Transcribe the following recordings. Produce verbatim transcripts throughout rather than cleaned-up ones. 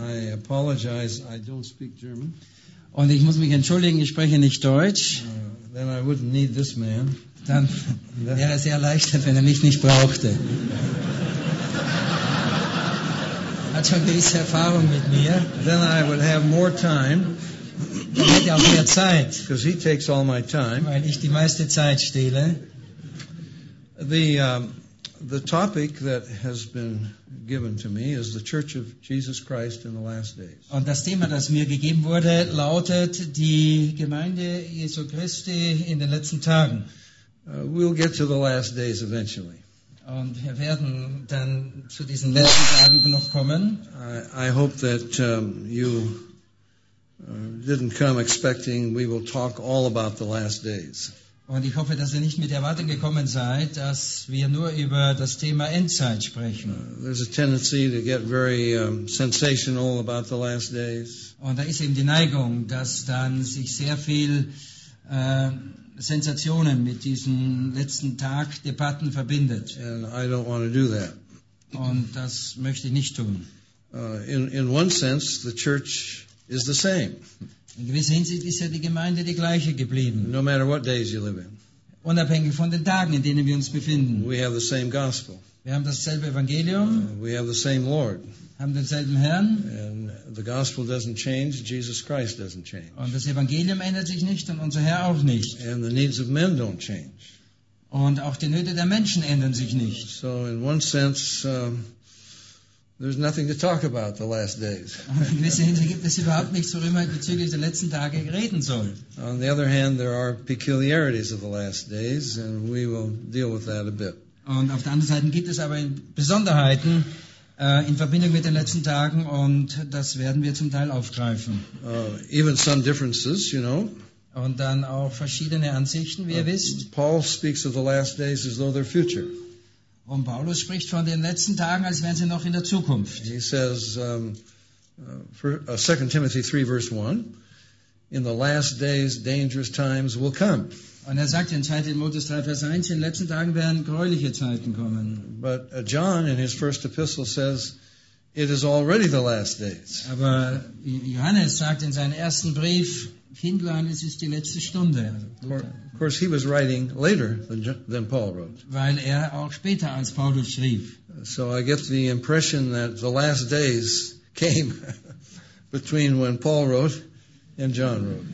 I apologize, I don't speak German. Und ich muss mich entschuldigen, ich spreche nicht Deutsch. Uh, then I wouldn't need this man. Dann wäre es sehr erleichtert, wenn er mich nicht brauchte. Er hat schon gewisse Erfahrung mit mir. Then I would have more time. Dann hätte er auch mehr Zeit, because he takes all my time. weil ich die meiste Zeit stehle. The um, the topic that has been given to me is the Church of Jesus Christ in the last days. Und das Thema, das mir gegeben wurde, lautet die Gemeinde Jesu Christi in den letzten Tagen. Uh, we'll get to the last days eventually. Und wir werden dann zu diesen letzten Tagen noch kommen. I, I hope that um, you uh, didn't come expecting we will talk all about the last days. Und ich hoffe, dass ihr nicht mit der Erwartung gekommen seid, dass wir nur über das Thema Endzeit sprechen. Uh, there's a tendency to get very um, sensational about the last days. Und da ist eben die Neigung, dass dann sich sehr viel äh, Sensationen mit diesen letzten Tag-Debatten verbindet. And I don't want to do that. Und das möchte ich nicht tun. Uh, in, in one sense, the church is the same, In gewisser Hinsicht ist ja die Gemeinde die gleiche geblieben. no matter what days you live in. Unabhängig von den Tagen, in denen wir uns befinden. We have the same gospel. Wir haben dasselbe Evangelium, Uh, we have the same Lord. haben denselben Herrn. And the gospel doesn't change, Jesus Christ doesn't change. Und das Evangelium ändert sich nicht und unser Herr auch nicht. And the needs of men don't change. Und auch die Nöte der Menschen ändern sich nicht. So in one sense, um, there's nothing to talk about the last days. Und in gewisser Hinsicht gibt es überhaupt nichts, worüber man bezüglich der letzten Tage reden soll. On the other hand, there are peculiarities of the last days, and we will deal with that a bit. Und auf der anderen Seite gibt es aber Besonderheiten äh, in Verbindung mit den letzten Tagen und das werden wir zum Teil aufgreifen. Uh, even some differences, you know. Und dann auch verschiedene Ansichten, wie ihr wisst. Paul speaks of the last days as though they're future. Und Paulus spricht von den letzten Tagen, als wären sie noch in der Zukunft. He says, um, uh, for, uh, Second Timothy three, verse one, in the last days dangerous times will come. Und er sagt in zweiter Timotheus drei, Vers eins, in den letzten Tagen werden gräuliche Zeiten kommen. But uh, John, in his first epistle, says, it is already the last days. Aber Johannes sagt in seinem ersten Brief, Kindlein, es ist die letzte Stunde. Of course, he was writing later than, than Paul wrote. Weil er auch später als Paulus schrieb. So I get the impression that the last days came between when Paul wrote and John wrote.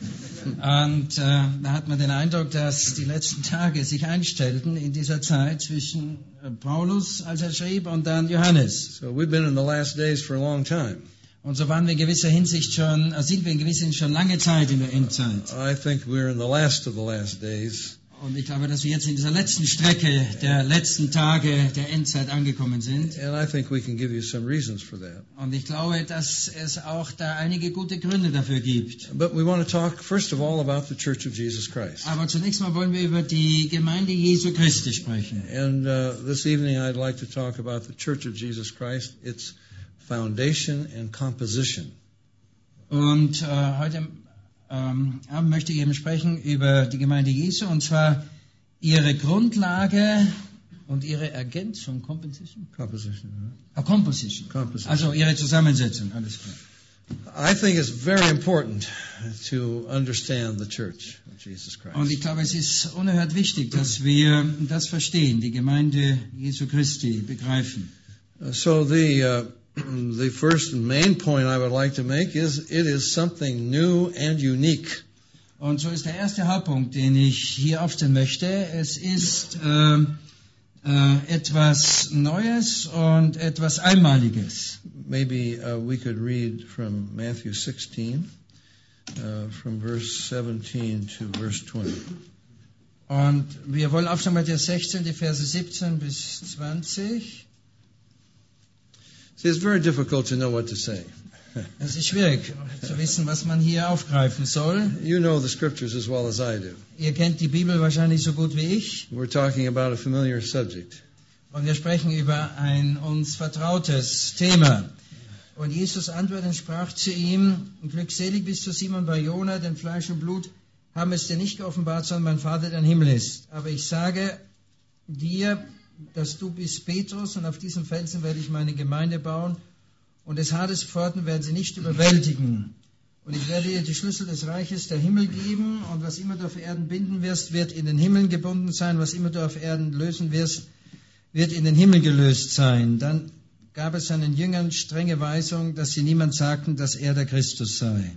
Und äh, da hat man den Eindruck, dass die letzten Tage sich einstellten in dieser Zeit zwischen äh, Paulus, als er schrieb, und dann Johannes. So we've been in the last days for a long time. Und so waren wir in gewisser Hinsicht schon, äh, sind wir in gewisser Hinsicht schon lange Zeit in der Endzeit. I think we're in the last of the last days. Und ich glaube, dass wir jetzt in dieser letzten Strecke der letzten Tage der Endzeit angekommen sind. And I think we can give you some reasons for that. Und ich glaube, dass es auch da einige gute Gründe dafür gibt. But we want to talk, first of all, about the Church of Jesus Christ. Aber zunächst mal wollen wir über die Gemeinde Jesu Christi sprechen. And uh, this evening I'd like to talk about the Church of Jesus Christ, its foundation and composition. Und äh, heute ähm, Abend möchte ich eben sprechen über die Gemeinde Jesu, und zwar ihre Grundlage und ihre Ergänzung, Composition? Composition, huh? Ah, Composition. Composition. Also ihre Zusammensetzung, alles klar. I think it's very important to understand the Church of Jesus Christ. Und ich glaube, es ist unerhört wichtig, dass wir das verstehen, die Gemeinde Jesu Christi begreifen. Uh, so the uh, the first main point I would like to make is it is something new and unique. Und so ist der erste Hauptpunkt, den ich hier aufstellen möchte. Es ist äh, äh, etwas Neues und etwas Einmaliges. Maybe uh, we could read from Matthew sixteen, uh, from verse seventeen to verse twenty. Und wir wollen aufstellen Matthäus sechzehn, die Verse siebzehn bis zwanzig. See, it's very difficult to know what to say. Es ist schwierig zu wissen, was man hier aufgreifen soll. You know the scriptures as well as I do. Ihr kennt die Bibel wahrscheinlich so gut wie ich. We're talking about a familiar subject. Und wir sprechen über ein uns vertrautes Thema. Und Jesus antwortete und sprach zu ihm: Glückselig bist du, Simon Bar-Jona, denn Fleisch und Blut haben es dir nicht geoffenbart, sondern mein Vater, der im Himmel ist. Aber ich sage dir, dass du bist Petrus, und auf diesem Felsen werde ich meine Gemeinde bauen, und des Hades Pforten werden sie nicht überwältigen. Und ich werde dir die Schlüssel des Reiches der Himmel geben, und was immer du auf Erden binden wirst, wird in den Himmeln gebunden sein, was immer du auf Erden lösen wirst, wird in den Himmel gelöst sein. Dann gab es seinen Jüngern strenge Weisung, dass sie niemand sagten, dass er der Christus sei.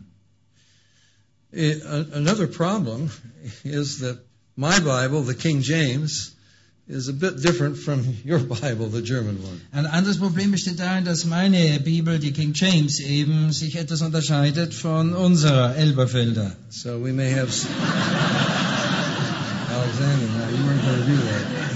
Another problem is that my Bible, the King James, is a bit different from your Bible, the German one. Ein anderes Problem besteht darin, dass meine Bibel, die King James, eben sich etwas unterscheidet von unserer Elberfelder. So we may have Alexander, now you weren't going to do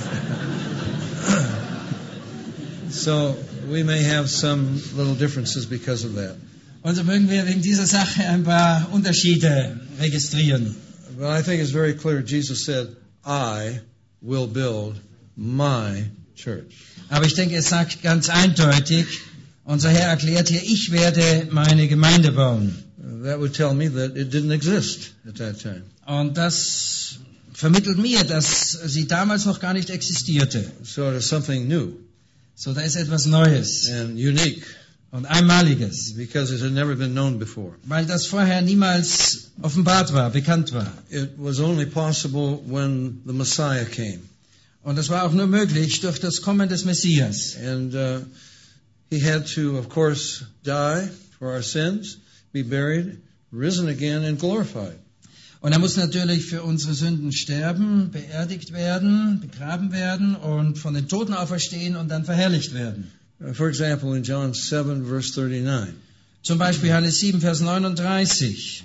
that. So we may have some little differences because of that. Und so mögen wir wegen dieser Sache ein paar Unterschiede registrieren. But I think it's very clear. Jesus said, I will build my church. Aber ich denke, es sagt ganz eindeutig, unser Herr erklärt hier, ich werde meine Gemeinde bauen. That would tell me that it didn't exist at that time. Und das vermittelt mir, dass sie damals noch gar nicht existierte. So it is something new. So da ist etwas Neues and unique. Und Einmaliges. Because it had never been known before. Weil das vorher niemals offenbart war, bekannt war. It was only possible when the Messiah came. Und das war auch nur möglich durch das Kommen des Messias. And uh, he had to, of course, die for our sins, be buried, risen again and glorified. Und er muss natürlich für unsere Sünden sterben, beerdigt werden, begraben werden und von den Toten auferstehen und dann verherrlicht werden. Uh, for example, in John seven, verse thirty-nine. Zum Beispiel Johannes sieben, Vers neununddreißig.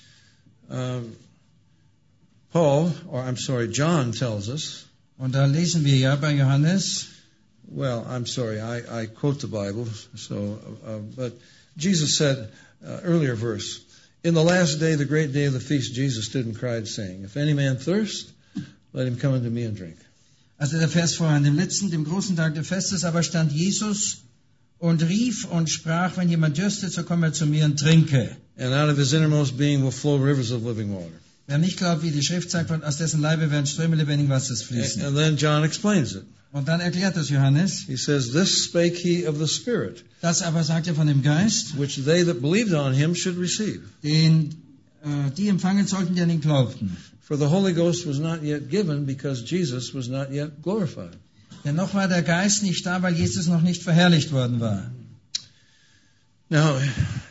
Um, Paul, or I'm sorry, John tells us. Und da lesen wir ja bei Johannes. Well, I'm sorry, I, I quote the Bible, so, uh, but Jesus said, uh, earlier verse, in the last day, the great day of the feast, Jesus stood and cried, saying, if any man thirst, let him come unto me and drink. Also der Vers vorher, an dem letzten, dem großen Tag des Festes, aber stand Jesus und rief und sprach, wenn jemand dürstet, so komme er zu mir und trinke. And out of his innermost being will flow rivers of living water. Wer nicht glaubt, wie die Schrift sagt, aus dessen Leibe werden Ströme lebendigen Wassers fließen. And, and then John explains it. Und dann erklärt das Johannes. He says, this spake he of the Spirit, Das aber sagt er von dem Geist, which they that believed on him should receive. den äh, die empfangen sollten, die an ihn glaubten. For the Holy Ghost was not yet given because Jesus was not yet glorified. Denn noch war der Geist nicht da, weil Jesus noch nicht verherrlicht worden war. Now,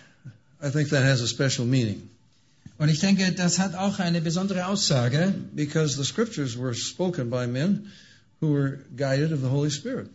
I think that has a special meaning. Und ich denke, das hat auch eine besondere Aussage. Because the scriptures were spoken by men who were guided of the Holy Spirit.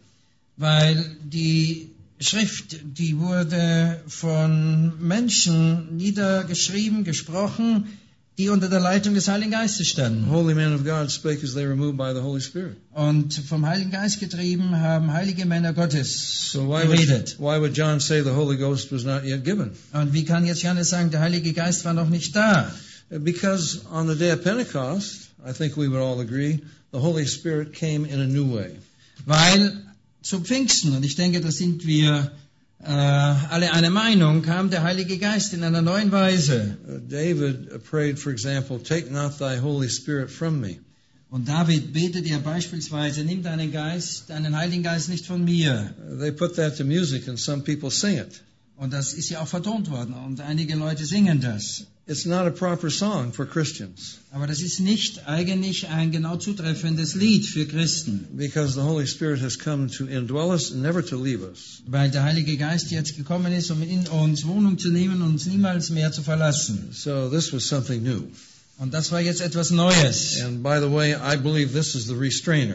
Weil die Schrift, die wurde von Menschen niedergeschrieben, gesprochen, die unter der Leitung des Heiligen Geistes standen. Holy men of God spake as they were moved by the Holy Spirit. Und vom Heiligen Geist getrieben haben heilige Männer Gottes So why geredet. would, why would John say the Holy Ghost was not yet given? Und wie kann jetzt Johannes sagen, der Heilige Geist war noch nicht da? Because on the day of Pentecost, I think we would all agree, the Holy Spirit came in a new way. Weil zu Pfingsten, und ich denke, da sind wir äh, alle einer Meinung, kam der Heilige Geist in einer neuen Weise. Uh, David uh, prayed, for example, take not thy Holy Spirit from me. Und David betet ja beispielsweise, nimm deinen Geist, deinen Heiligen Geist nicht von mir. Uh, they put that to music and some people sing it. Und das ist ja auch vertont worden und einige Leute singen das. It's not a proper song for Christians. Aber das ist nicht eigentlich ein genau zutreffendes Lied für Christen. Because the Holy Spirit has come to indwell us and never to leave us. Weil der Heilige Geist jetzt gekommen ist, um in uns Wohnung zu nehmen und uns niemals mehr zu verlassen. So this was something new. Und das war jetzt etwas Neues. And by the way, I believe this is the restrainer.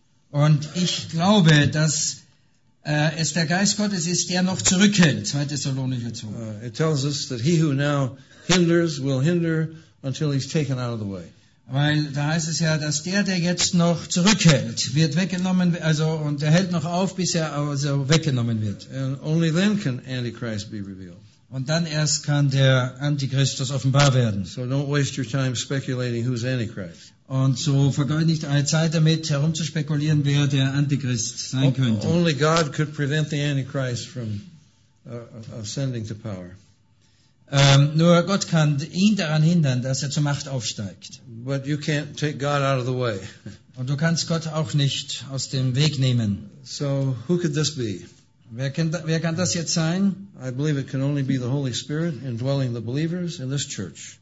Und ich glaube, dass äh, es der Geist Gottes ist, der noch zurückhält. zweiter Thessalonicher zwei. Uh, it tells us that he who now hinders will hinder until he's taken out of the way. Weil da heißt es ja, dass der, der jetzt noch zurückhält, wird weggenommen, also und er hält noch auf, bis er also weggenommen wird. And only then can Antichrist be revealed. Und dann erst kann der Antichristus offenbar werden. So don't waste your time speculating who's Antichrist. Und so vergeudet nicht eine Zeit damit, herumzuspekulieren, wer der Antichrist sein könnte. Only God could prevent the Antichrist from uh, ascending to power. Ähm, nur Gott kann ihn daran hindern, dass er zur Macht aufsteigt. But you can't take God out of the way. Und du kannst Gott auch nicht aus dem Weg nehmen. So who could this be? Wer kann, wer kann das jetzt sein? I believe it can only be the Holy Spirit indwelling the believers in this church.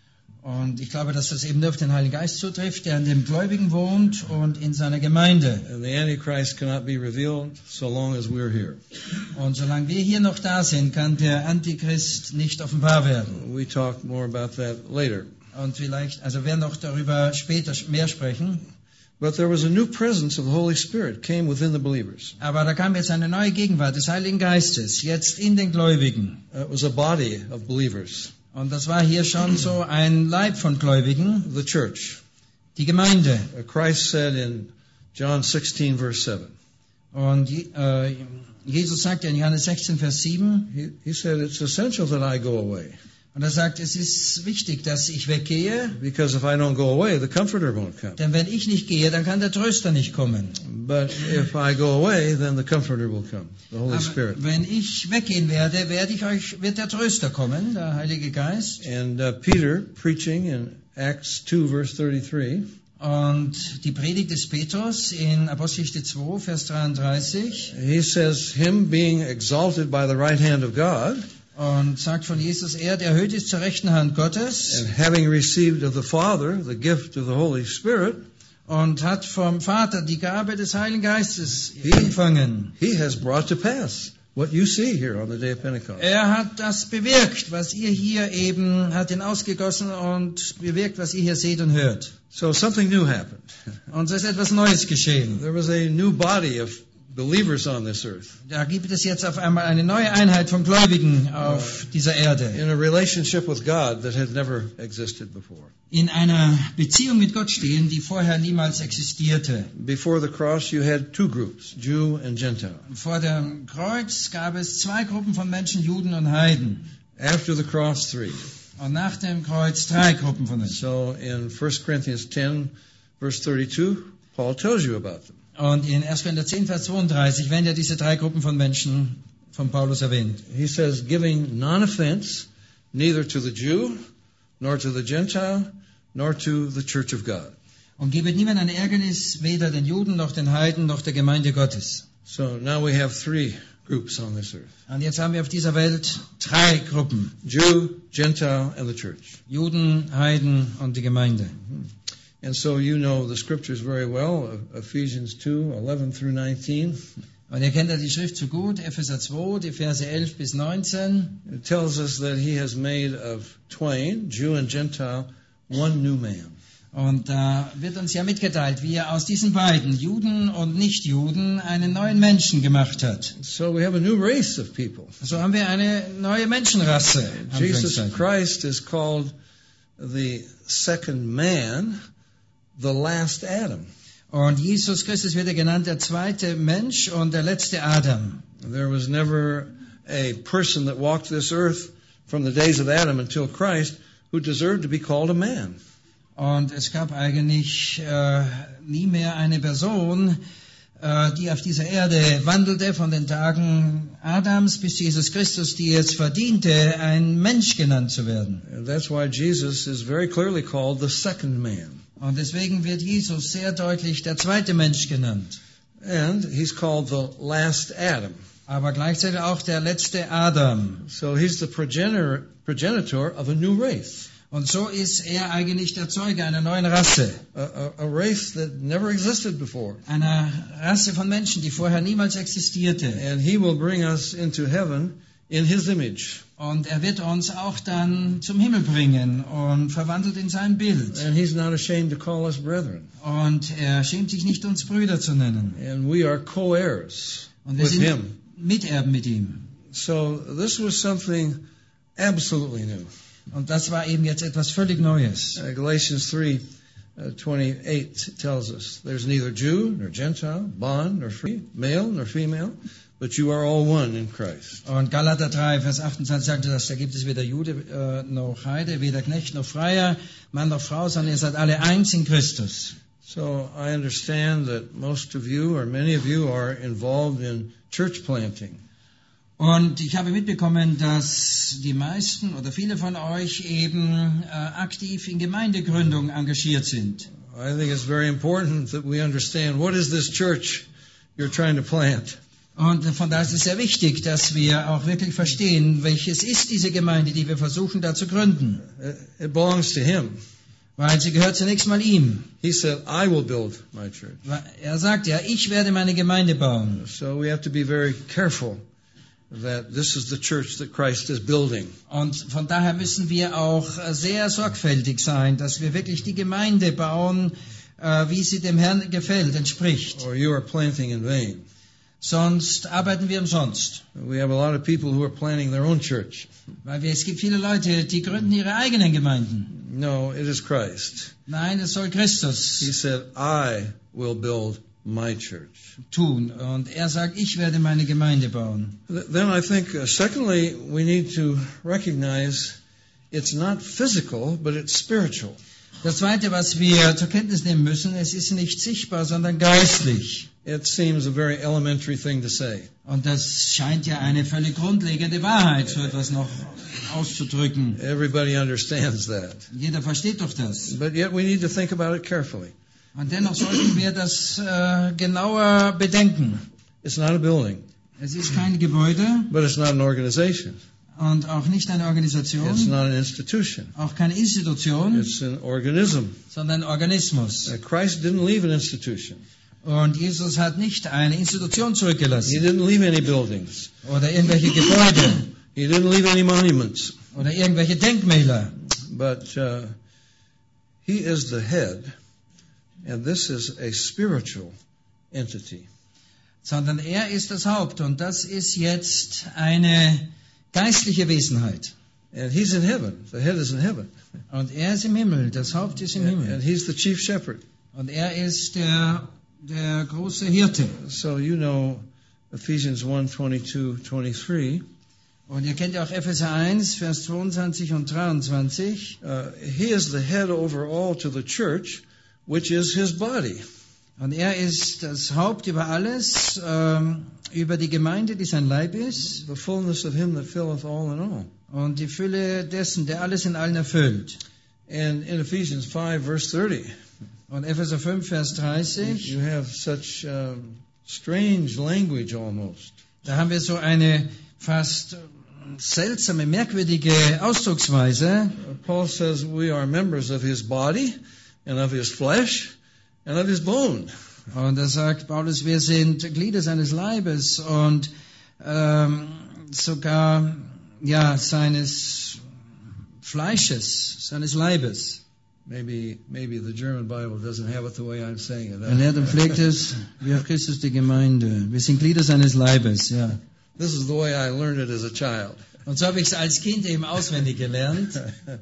Und ich glaube, dass das eben nur auf den Heiligen Geist zutrifft, der in dem Gläubigen wohnt und in seiner Gemeinde. And the Antichrist cannot be revealed so long as we're here. Und solange wir hier noch da sind, kann der Antichrist nicht offenbar werden. We talk more about that later. Und vielleicht, also wir noch darüber später mehr sprechen. But there was a new presence of the Holy Spirit came within the believers. Aber da kam jetzt eine neue Gegenwart des Heiligen Geistes, jetzt in den Gläubigen. It was a body of believers, Und das war hier schon so ein Leib von Gläubigen, the church. die Gemeinde. Christ said in John sixteen, verse seven, Und äh, Jesus sagt in Johannes sechzehn, Vers sieben, he, he said, it's essential that I go away. und er sagt, es ist wichtig, dass ich weggehe, Because if I don't go away, the Comforter won't come. denn wenn ich nicht gehe, dann kann der Tröster nicht kommen. But if I go away, then the Comforter will come, the Holy Aber Spirit. wenn ich weggehen werde, werde ich euch, wird der Tröster kommen, der Heilige Geist. And uh, Peter, preaching in Acts two, verse thirty-three, Und die Predigt des Petrus in Apostelgeschichte zwei, Vers dreiunddreißig, he says, him being exalted by the right hand of God, und sagt von Jesus, er, der erhöht ist zur rechten Hand Gottes and having received of the Father the gift of the Holy Spirit, und hat vom Vater die Gabe des Heiligen Geistes empfangen. he has brought to pass what you see here on the day of Pentecost. Er hat das bewirkt, was ihr hier eben, hat ihn ausgegossen und bewirkt, was ihr hier seht und hört. So something new happened. Und so ist etwas Neues geschehen. There was a new body of believers on this earth Da gibt es jetzt auf einmal eine neue Einheit von Gläubigen auf dieser Erde. in a relationship with God that had never existed before. In einer Beziehung mit Gott stehen, die vorher niemals existierte. Before the cross, you had two groups, Jew and Gentile. Vor dem Kreuz gab es zwei Gruppen von Menschen, Juden und Heiden. After the cross, three. Und nach dem Kreuz drei Gruppen von Menschen. So in First Corinthians ten, verse thirty-two, Paul tells you about them. Und in erster Korinther zehn, Vers zweiunddreißig werden ja diese drei Gruppen von Menschen von Paulus erwähnt. He says, giving non-offense neither to the Jew, nor to the Gentile, nor to the church of God. Und gebet niemand ein Ärgernis, weder den Juden, noch den Heiden, noch der Gemeinde Gottes. So now we have three groups on this earth. Und jetzt haben wir auf dieser Welt drei Gruppen. Jew, Gentile, and the church. Juden, Heiden und die Gemeinde. And so you know the scriptures very well, Ephesians two, eleven through nineteen. Und ihr kennt ja die Schrift so gut, Epheser zwei, die Verse elf bis neunzehn. It tells us that he has made of twain, Jew and Gentile, one new man. Und da wird uns ja mitgeteilt, wie er aus diesen beiden, Juden und Nichtjuden, einen neuen Menschen gemacht hat. So we have a new race of people. So haben wir eine neue Menschenrasse. Jesus Christ is called the second man, the last Adam. Und Jesus Christus wird er genannt der zweite Mensch und der letzte Adam. There was never a person that walked this earth from the days of Adam until Christ who deserved to be called a man. Und es gab eigentlich äh, nie mehr eine Person, äh, die auf dieser Erde wandelte von den Tagen Adams bis Jesus Christus, die es verdiente, ein Mensch genannt zu werden. And that's why Jesus is very clearly called the second man. Und deswegen wird Jesus sehr deutlich der zweite Mensch genannt. And he's called the last Adam. Aber gleichzeitig auch der letzte Adam. So he's the progenitor, progenitor of a new race. Und so ist er eigentlich der Zeuge einer neuen Rasse. A, a, a race that never existed before. Einer Rasse von Menschen, die vorher niemals existierte. And he will bring us into heaven in his image. Und er wird uns auch dann zum Himmel bringen und verwandelt in sein Bild. And he's not ashamed to call us brethren. Und er schämt sich nicht, uns Brüder zu nennen. And we are co-heirs Und wir with sind him. Miterben mit ihm. So this was something absolutely new. Und das war eben jetzt etwas völlig Neues. Uh, Galatians three uh, twenty-eight tells us, there's neither Jew nor Gentile, bond nor free, male nor female, but you are all one in Christ. Und Galater drei, Vers achtundzwanzig sagte das, da gibt es weder Jude äh, noch Heide, weder Knecht noch Freier, Mann noch Frau, sondern ihr seid alle eins in Christus. So I understand that most of you, or many of you, are involved in church planting. Und ich habe mitbekommen, dass die meisten oder viele von euch eben äh, aktiv in Gemeindegründung engagiert sind. I think it's very important that we understand what is this church you're trying to plant. Und von daher ist es sehr wichtig, dass wir auch wirklich verstehen, welches ist diese Gemeinde, die wir versuchen da zu gründen. It belongs to him. Weil sie gehört zunächst mal ihm. He said, I will build my church. Er sagt ja, ich werde meine Gemeinde bauen. So we have to be very careful that this is the church that Christ is building. Und von daher müssen wir auch sehr sorgfältig sein, dass wir wirklich die Gemeinde bauen, wie sie dem Herrn gefällt, entspricht. Or you are planting in vain. Sonst arbeiten wir umsonst. We have a lot of people who are planting their own church. Weil wir, es gibt viele Leute, die gründen ihre eigenen Gemeinden. No, it is Christ. Nein, es soll Christus He said, I will build my church. tun. Und er sagt, ich werde meine Gemeinde bauen. Then I think, uh, secondly, we need to recognize it's not physical, but it's spiritual. Das Zweite, was wir zur Kenntnis nehmen müssen, es ist nicht sichtbar, sondern geistlich. It seems a very elementary thing to say. Und das scheint ja eine völlig grundlegende Wahrheit, so etwas noch auszudrücken. Everybody understands that. Jeder versteht doch das. But yet we need to think about it carefully. Und dennoch sollten wir das äh, genauer bedenken. It's not a building, Es ist kein Gebäude but it's not an organization. und auch nicht eine It's Organisation, not an institution. auch keine Institution, It's an organism. sondern ein Organismus. Uh, Christ didn't leave an institution. Und Jesus hat nicht eine Institution He zurückgelassen didn't leave any buildings. oder irgendwelche Gebäude He didn't leave any monuments. oder irgendwelche Denkmäler. But uh, he is the head, and this is a spiritual entity. Sondern er ist das Haupt und das ist jetzt eine geistliche Wesenheit. And he's in heaven. The head is in heaven. Und er ist im Himmel, das Haupt ist im And, and Himmel. he's the chief shepherd. Und er ist der, der große Hirte. So you know Ephesians one, twenty-two, twenty-three. Und ihr kennt ja auch Epheser eins, Vers zweiundzwanzig und dreiundzwanzig. Uh, he is the head over all to the church, which is his body. Und er ist das Haupt über alles, ähm, über die Gemeinde, die sein Leib ist. The fullness of him that filleth all in all. Und die Fülle dessen, der alles in allen erfüllt. And in Ephesians five, verse thirty, Und Epheser fünf, Vers dreißig, you have such um, strange language almost. da haben wir so eine fast seltsame, merkwürdige Ausdrucksweise. Paul says we are members of his body and of his flesh and of his bone. Und da sagt Paulus, wir sind Glieder seines Leibes und ähm, sogar ja seines Fleisches, seines Leibes. Maybe maybe the German Bible doesn't have it the way I'm saying it. Er lehrt und pflegt es, wie auch Christus die Gemeinde. Wir sind Glieder seines Leibes, ja. This is the way I learned it as a child. Und so habe ich es als Kind eben auswendig gelernt.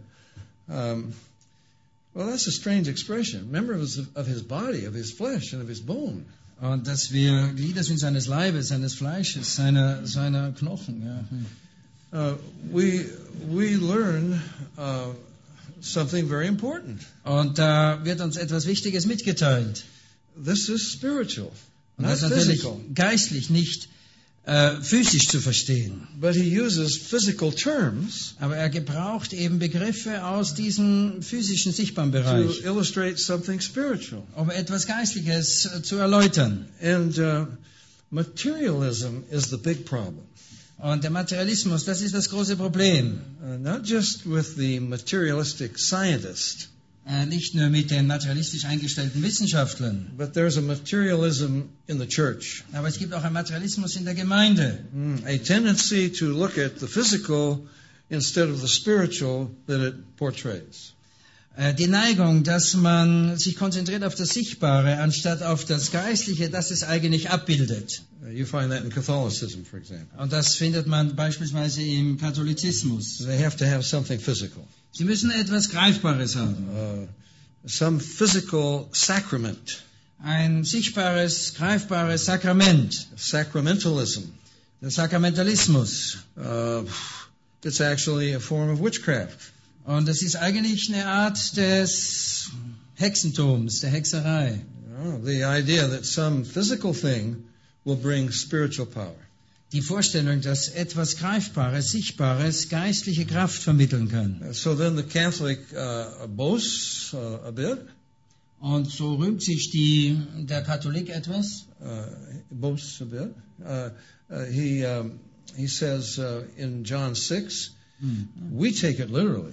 um, well, that's a strange expression. Members of, of his body, of his flesh, and of his bone. Und dass wir Glieder sind seines Leibes, seines Fleisches, seiner, seiner Knochen. Ja. Uh, we we learn uh, something very important. Und da wird uns etwas Wichtiges mitgeteilt. This is spiritual, Und not das ist natürlich physical. geistlich, nicht äh, physisch zu verstehen. But he uses physical terms Aber er gebraucht eben Begriffe aus diesem physischen, sichtbaren to Bereich, illustrate something spiritual. um etwas Geistliches äh, zu erläutern. And uh, materialism is the big problem. Und der Materialismus, das ist das große Problem. Uh, not just with the materialistic scientist, Äh, nicht nur mit den materialistisch eingestellten Wissenschaftlern, but there's a materialism in the church. aber es gibt auch einen Materialismus in der Gemeinde. Mm, a tendency to look at the physical instead of the spiritual that it portrays. Äh, die Neigung, dass man sich konzentriert auf das Sichtbare, anstatt auf das Geistliche, das es eigentlich abbildet. Uh, you find that in Catholicism, for example. Und das findet man beispielsweise im Katholizismus. They have to have something physical, Sie müssen etwas Greifbares haben. uh, some physical sacrament, Ein sichtbares, greifbares Sakrament. sacramentalism. Der Sakramentalismus. Uh, it's actually a form of witchcraft. Und das ist eigentlich eine Art des Hexentums, der Hexerei. Oh, the idea that some physical thing will bring spiritual power. Die Vorstellung, dass etwas Greifbares, Sichtbares, geistliche Kraft vermitteln kann. Uh, So then the Catholic uh, boasts uh, a bit, Und so rühmt sich die, der Katholik etwas. Uh, boasts a bit. Uh, uh, he um, he says uh, in John six, we take it literally.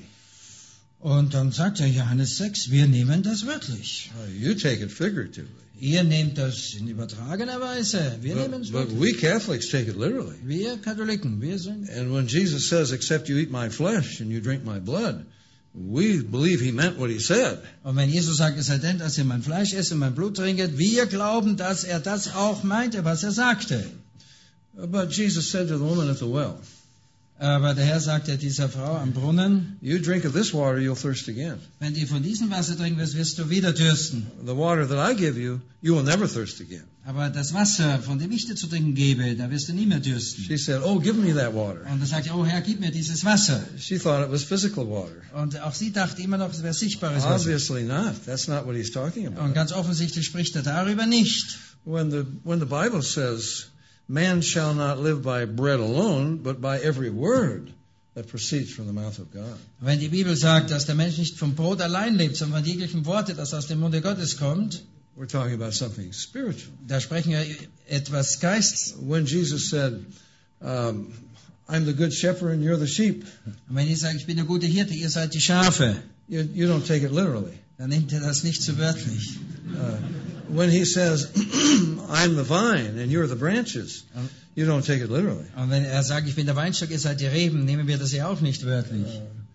Und dann sagt er Johannes sechs, wir nehmen das wörtlich. Uh, you take it figuratively. Ihr nehmt das in übertragener Weise. Wir nehmen es But, but wirklich. we Catholics take it literally. Wir Katholiken, wir sind. And when Jesus says, except you eat my flesh and you drink my blood, we believe he meant what he said. Und wenn Jesus sagt, es sei denn, dass ihr mein Fleisch esst und mein Blut trinket, wir glauben, dass er das auch meinte, was er sagte. But Jesus said to the woman at the well, Aber der Herr sagte dieser Frau am Brunnen, you drink of this water, you'll thirst again. wenn du von diesem Wasser trinken wirst, wirst du wieder dürsten. The water that I give you, you will never thirst again. Aber das Wasser, von dem ich dir zu trinken gebe, da wirst du nie mehr dürsten. She said, oh, give me that water. Und er sagte, oh Herr, gib mir dieses Wasser. She thought it was physical water. Und auch sie dachte immer noch, es wäre sichtbares Wasser. Obviously not. That's not what he's talking Und about. ganz offensichtlich spricht er darüber nicht. When the, when the Bible says, man shall not live by bread alone, but by every word that proceeds from the mouth of God. Wenn die Bibel sagt, dass der Mensch nicht vom Brot allein lebt, sondern von jeglichen Worte, das aus dem Munde Gottes kommt, We're talking about something spiritual. da sprechen wir etwas Geist. When Jesus said, um, I'm the good shepherd and you're the sheep, Und wenn ich sage, ich bin der gute Hirte, ihr seid die Schafe, you, you don't take it literally. dann nimmt er das nicht so wörtlich. Uh, when he says, I'm the vine and you're the branches, you don't take it literally. Und wenn er sagt, ich bin der Weinstock, ihr seid die Reben, nehmen wir das ja auch nicht wörtlich.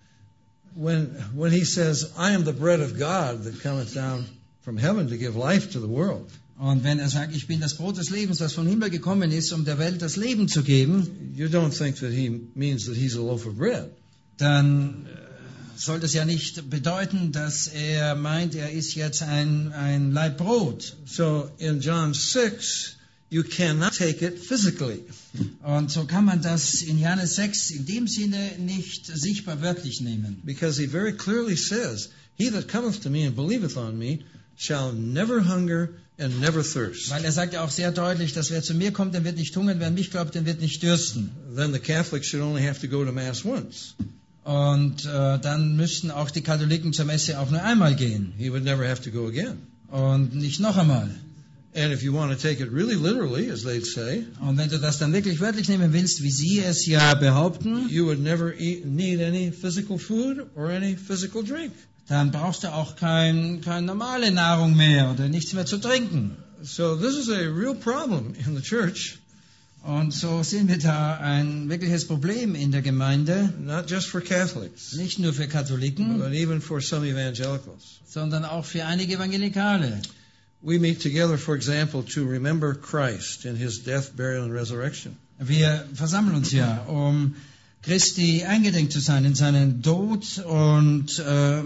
When, when he says, I am the bread of God that cometh down from heaven to give life to the world, Und wenn er sagt, ich bin das Brot des Lebens, das vom Himmel gekommen ist, um der Welt das Leben zu geben, you don't think that he means that he's a loaf of bread. dann soll das ja nicht bedeuten, dass er meint, er ist jetzt ein, ein Laib Brot. So in John six, you cannot take it physically. Und so kann man das in Johannes sechs in dem Sinne nicht sichtbar wörtlich nehmen. Because he very clearly says, he that cometh to me and believeth on me shall never hunger and never thirst. Weil er sagt ja auch sehr deutlich, dass wer zu mir kommt, der wird nicht hungern, wer an mich glaubt, der wird nicht dürsten. Then the Catholics should only have to go to Mass once. Und äh, dann müssten auch die Katholiken zur Messe auch nur einmal gehen He would never have to go again. und nicht noch einmal. And if you want to take it really literally, as they'd say, Und wenn du das dann wirklich wörtlich nehmen willst, wie sie es ja behaupten, you would never eat, need any physical food or any physical drink. dann brauchst du auch kein, keine normale Nahrung mehr oder nichts mehr zu trinken. So this is a real problem in the church, Und so sehen wir da ein wirkliches Problem in der Gemeinde, not just for Catholics, nicht nur für Katholiken, but even for some evangelicals. sondern auch für einige Evangelikale. We meet together, for example, to remember Christ in his death, burial, and resurrection. Wir versammeln uns ja, um Christi eingedenk zu sein in seinen Tod und äh,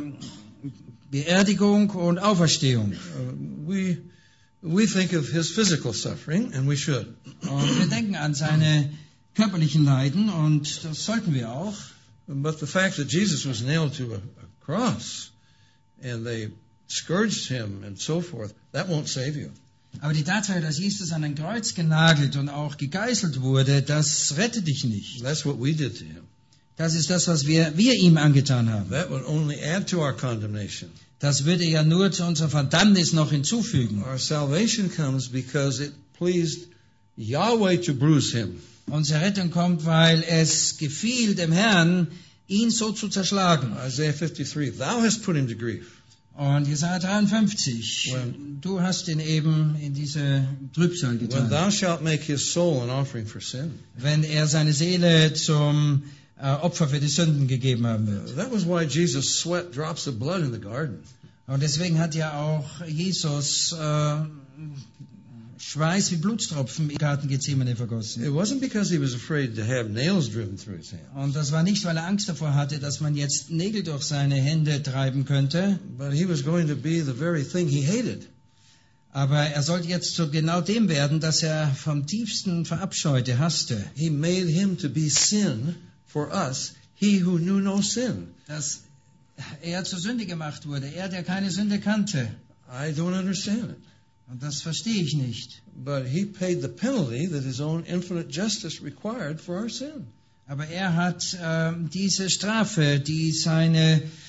Beerdigung und Auferstehung. Uh, we we think of his physical suffering, and we should. Und wir denken an seine körperlichen Leiden und das sollten wir auch. But the fact that Jesus was nailed to a, a cross, and they scourged him and so forth, that won't save you. Aber die Tatsache, dass Jesus an ein Kreuz genagelt und auch gegeißelt wurde, das rettet dich nicht. That's what we did to him. Das ist das, was wir, wir ihm angetan haben. That would only add to our condemnation. Das würde ja nur zu unserer Verdammnis noch hinzufügen. Our salvation comes because it pleased Yahweh to bruise him. Unsere Rettung kommt, weil es gefiel dem Herrn, ihn so zu zerschlagen. Isaiah fifty-three, thou hast put him to grief. Und Jesaja dreiundfünfzig, When- du hast ihn eben in diese Trübsal When getan. thou shalt make his soul an offering for sin. Wenn er seine Seele zum äh, Opfer für die Sünden gegeben haben wird. That was why Jesus sweat drops of blood in the garden. Und deswegen hat ja auch Jesus äh, Schweiß wie Blutstropfen im Garten Gethsemane vergossen. It wasn't because he was afraid to have nails driven through his hand, Und das war nicht, weil er Angst davor hatte, dass man jetzt Nägel durch seine Hände treiben könnte, but he was going to be the very thing he hated. aber er sollte jetzt zu genau dem werden, dass er vom tiefsten verabscheute, hasste. He made him to be sin for us, he who knew no sin. Dass er zur Sünde gemacht wurde, er, der keine Sünde kannte. I don't understand it. Und das verstehe ich nicht. But he paid the penalty that his own infinite justice required for our sin. Aber er hat ähm, diese Strafe, die seine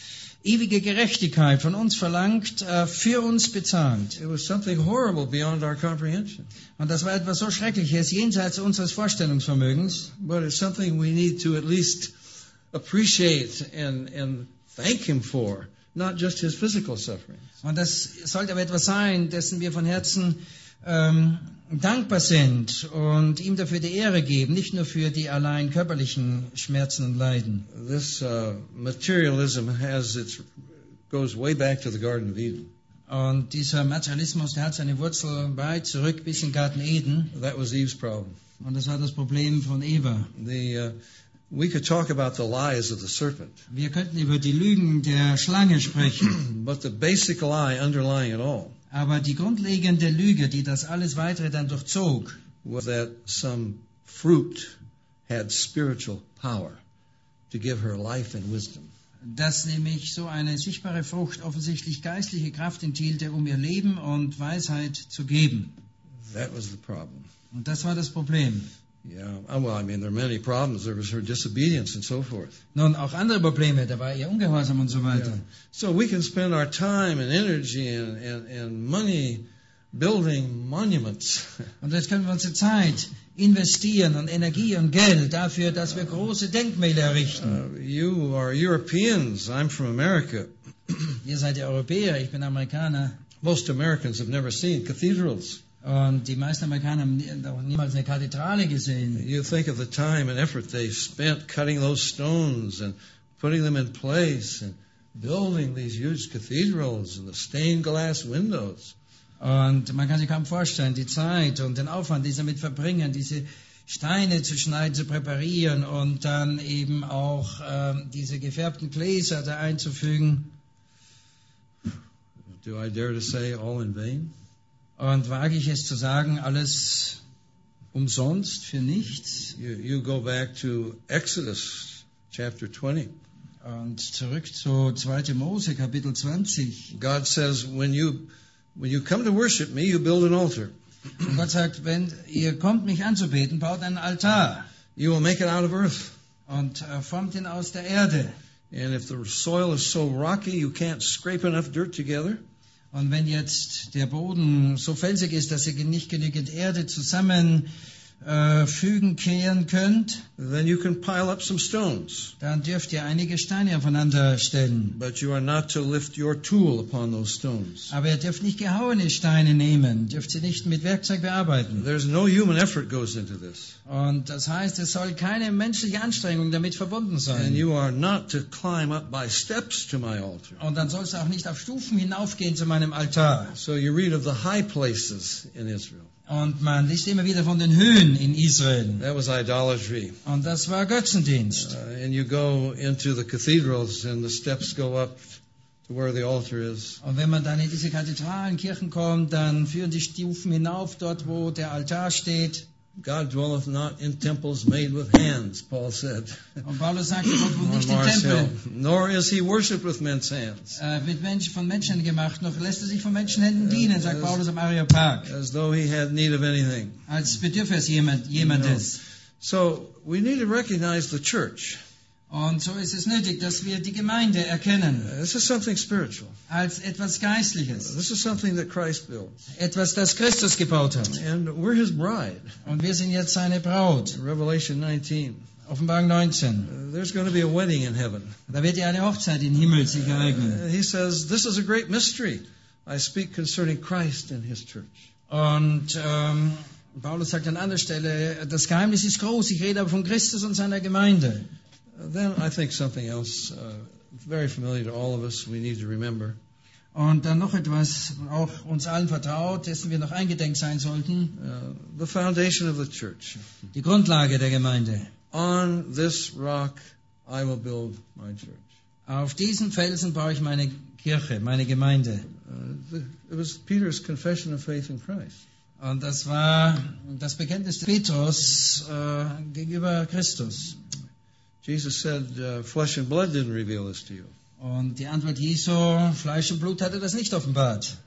ewige Gerechtigkeit von uns verlangt, äh, für uns bezahlt. It was something horrible beyond our comprehension. Und das war etwas so Schreckliches, jenseits unseres Vorstellungsvermögens. But it's something we need to at least appreciate and, and thank Him for, not just His physical suffering. Und das sollte aber etwas sein, dessen wir von Herzen ähm, dankbar sind und ihm dafür die Ehre geben, nicht nur für die allein körperlichen Schmerzen und Leiden. This uh, materialism has its goes way back to the Garden of Eden. Und dieser Materialismus, der hat seine Wurzel weit zurück bis in Garten Eden. That was Eve's problem. Und das war das Problem von Eva. The uh, we could talk about the lies of the serpent, Wir könnten über die Lügen der Schlange sprechen. but the basic lie underlying it all Aber die grundlegende Lüge, die das alles weitere dann durchzog, was that some fruit had spiritual power to give her life and wisdom. dass nämlich so eine sichtbare Frucht offensichtlich geistliche Kraft enthielte, um ihr Leben und Weisheit zu geben. That was the problem. Und das war das Problem. Yeah. Uh, Well, I mean, there are many problems. There was her disobedience and so forth. Nun, auch andere Probleme, da war ihr Ungehorsam und so weiter. Yeah. So we can spend our time and energy and, and, and money building monuments. Und jetzt können wir unsere Zeit investieren und Energie und Geld dafür, dass wir große Denkmäler errichten. Uh, you are Europeans. I'm from America. Ihr seid ja Europäer, ich bin Amerikaner. Most Americans have never seen cathedrals. Und die meisten Amerikaner haben nie- noch niemals eine Kathedrale gesehen. You think of the time and effort they spent cutting those stones and putting them in place and building these huge cathedrals and the stained glass windows. Und man kann sich kaum vorstellen, die Zeit und den Aufwand, die sie damit verbringen, diese Steine zu schneiden, zu präparieren und dann eben auch ähm, diese gefärbten Gläser da einzufügen. Do I dare to say all in vain? Und wage ich es zu sagen, alles umsonst, für nichts. You, you go back to Exodus chapter twenty. Und zurück zu zweiter Mose, Kapitel zwanzig. God says, when you when you come to worship me, you build an altar. Und Gott sagt, wenn ihr kommt, mich anzubeten, baut einen Altar You will make it out of earth. und äh, formt ihn aus der Erde. And if the soil is so rocky you can't scrape enough dirt together, Und wenn jetzt der Boden so felsig ist, dass ihr nicht genügend Erde zusammenfügen, äh, fügen, kehren könnt, then you can pile up some stones. dann dürft ihr einige Steine aufeinander stellen. But you are not to lift your tool upon those stones. Aber ihr dürft nicht gehauene Steine nehmen, dürft sie nicht mit Werkzeug bearbeiten. There's no human effort goes into this. Und das heißt, es soll keine menschliche Anstrengung damit verbunden And sein. you are not to climb up by steps to my altar. Und dann sollst du auch nicht auf Stufen hinaufgehen zu meinem Altar. So you read of the high places in Israel. Und man liest immer wieder von den Höhen in Israel. That was idolatry. Und das war Götzendienst. Uh, and you go into the cathedrals and the steps go up to where the altar is. Und wenn man dann in diese Kathedralen, Kirchen kommt, dann führen die Stufen hinauf, dort wo der Altar steht. God dwelleth not in temples made with hands, Paul said. Und Paulus sagte, Gott wohnt On nicht in Mars Hill. Tempeln, Nor is he worshipped with men's hands, äh, mit Menschen, von Menschen gemacht, noch lässt er sich von Menschenhänden dienen, sagt Paulus am Areopag, as though he had need of anything. als bedürfe es jemand, jemandes. So we need to recognize the church. Und so ist es nötig, dass wir die Gemeinde erkennen This is something spiritual. als etwas Geistliches, This is something that Christ built. etwas, das Christus gebaut hat. And we're his bride. Und wir sind jetzt seine Braut. Revelation nineteen. Offenbarung neunzehn. Uh, There's going to be a wedding in heaven. Da wird ja eine Hochzeit im Himmel sich ereignen. Uh, he says, this is a great mystery. I speak concerning Christ and his church. Und ähm, Paulus sagt an anderer Stelle, das Geheimnis ist groß, ich rede aber von Christus und seiner Gemeinde. Uh, then I think something else, uh, very familiar to all of us, we need to remember. Und dann noch etwas, auch uns allen vertraut, dessen wir noch eingedenk sein sollten, Uh, the foundation of the church. die Grundlage der Gemeinde. On this rock I will build my church. Auf diesen Felsen baue ich meine Kirche, meine Gemeinde. Uh, the, it was Peter's confession of faith in Christ. Und das war das Bekenntnis des Petrus äh, gegenüber Christus. Jesus said, uh, flesh and blood didn't reveal this to you. Und die Antwort Jesu, Fleisch und Blut hatte das nicht offenbart.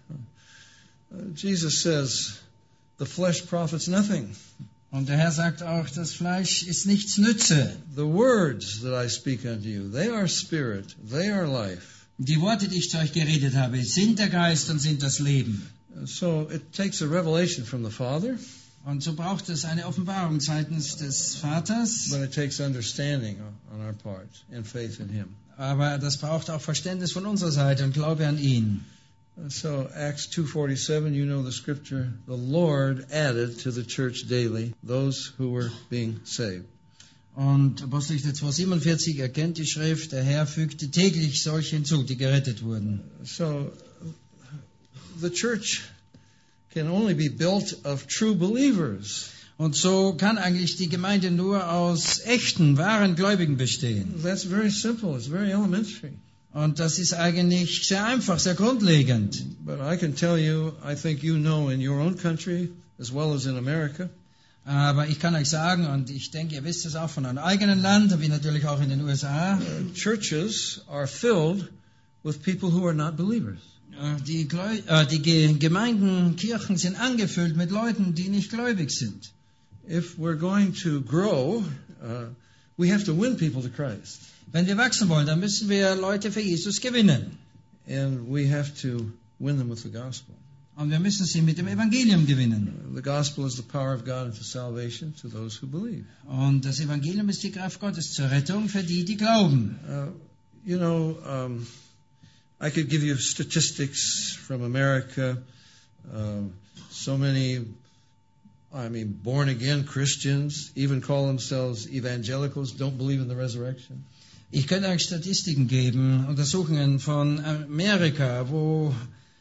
Uh, Jesus says, the flesh profits nothing. Und der Herr sagt auch, das Fleisch ist nichts nütze. The words that I speak unto you, they are spirit, they are life. Die Worte, die ich zu euch geredet habe, sind der Geist und sind das Leben. So it takes a revelation from the Father, Und so braucht es eine Offenbarung seitens des Vaters, but it takes understanding on our part and faith in Him. aber das braucht auch Verständnis von unserer Seite und Glaube an ihn. So Acts two forty-seven, you know the scripture, the Lord added to the church daily those who were being saved. Und Apostelgeschichte zwei siebenundvierzig erkennt die Schrift, der Herr fügte täglich solche hinzu, die gerettet wurden. So the church can only be built of true believers. Und so kann eigentlich die Gemeinde nur aus echten, wahren Gläubigen bestehen. That's very simple. It's very elementary. Und das ist eigentlich sehr einfach, sehr grundlegend. But I can tell you, I think you know in your own country as well as in America, Aber ich kann euch sagen, und ich denke, ihr wisst es auch von eurem eigenen Land, wie natürlich auch in den U S A, uh, churches are filled with people who are not believers. äh, die, Gläu- äh, die Ge- Gemeinden, Kirchen sind angefüllt mit Leuten, die nicht gläubig sind. If we're going to grow, uh, we have to win people to Christ. Wenn wir wachsen wollen, dann müssen wir Leute für Jesus gewinnen. And we have to win them with the gospel. Und wir müssen sie mit dem Evangelium gewinnen. The gospel is the power of God unto salvation to those who believe. Und das Evangelium ist die Kraft Gottes zur Rettung für die, die glauben. Uh, you know, um, I could give you statistics from America. Uh, so many, I mean, born-again Christians, even call themselves evangelicals, don't believe in the resurrection. Ich könnte euch Statistiken geben, Untersuchungen von Amerika, wo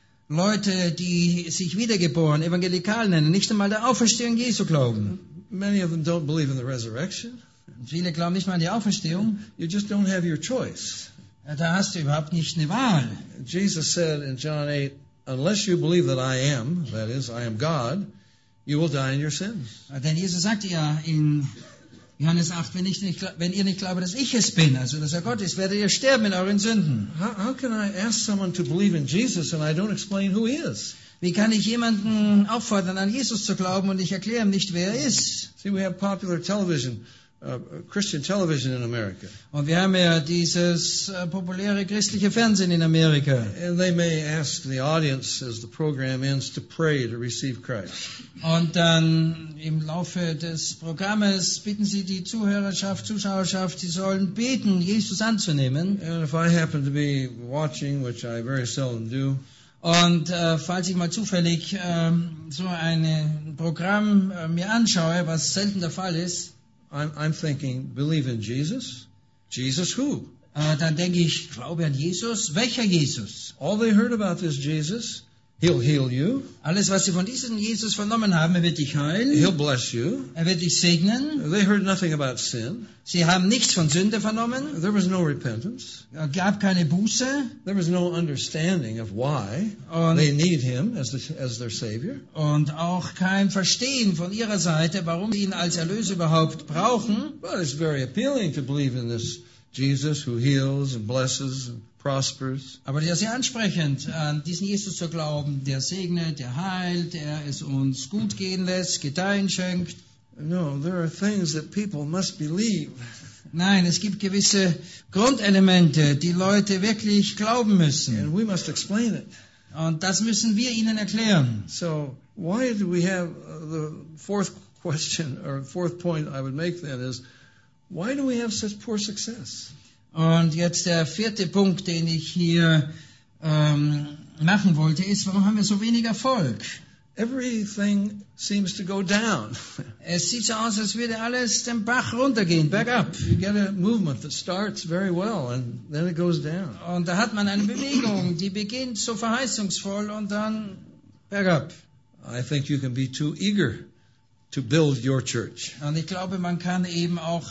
Leute, die sich wiedergeboren, evangelikal nennen, nicht einmal der Auferstehung Jesu glauben. Many of them don't believe in the resurrection. Viele glauben nicht mal an die Auferstehung. You just don't have your choice. Da hast du überhaupt nicht eine Wahl. Jesus said in John eight, unless you believe that I am, that is, I am God, you will die in your sins. Denn Jesus sagte ja in Johannes acht, wenn, ich nicht, wenn ihr nicht glaubt, dass ich es bin, also dass er Gott ist, werdet ihr sterben in euren Sünden. How, how can I ask someone to believe in Jesus and I don't explain who he is? Wie kann ich jemanden auffordern, an Jesus zu glauben und ich erkläre ihm nicht, wer er ist? See, we have popular television, uh, Christian television in America. Und wir haben ja dieses äh, populäre christliche Fernsehen in Amerika. And they may ask the audience as the program ends to pray to receive Christ. Und dann im Laufe des Programmes bitten sie die Zuhörerschaft, Zuschauerschaft, sie sollen beten, Jesus anzunehmen. And if I happen to be watching, which I very seldom do, Und äh, falls ich mal zufällig äh, so ein Programm äh, mir anschaue, was selten der Fall ist, I'm, I'm thinking, believe in Jesus? Jesus who? äh, dann denke ich, glaube an Jesus. Welcher Jesus? All they heard about this Jesus, he'll heal you, Alles, was sie von diesem Jesus vernommen haben, er wird dich heilen, he'll bless you. er wird dich segnen. They heard nothing about sin. Sie haben nichts von Sünde vernommen, There was no repentance. es gab keine Buße There was no understanding of why und, they need him as, the, as their Savior. und auch kein Verstehen von ihrer Seite, warum sie ihn als Erlöser überhaupt brauchen. But it's very appealing to believe in this Jesus who heals and blesses and prospers. Aber das ist sehr ansprechend, an diesen Jesus zu glauben, der segnet, der heilt, der es uns gut gehen lässt, Gedeihen schenkt. No, there are things that people must believe. Nein, es gibt gewisse Grundelemente, die Leute wirklich glauben müssen. And we must explain it. Und das müssen wir ihnen erklären. So why do we have uh, the fourth question or fourth point I would make then is, why do we have such poor success? Und jetzt der vierte Punkt, den ich hier ähm, machen wollte, ist, warum haben wir so wenig Erfolg? Everything seems to go down. Es sieht so aus, als würde alles den Bach runtergehen, bergab. You get a movement that starts very well and then it goes down. Und da hat man eine Bewegung, die beginnt so verheißungsvoll und dann bergab. I think you can be too eager to build your church. Und ich glaube, man kann eben auch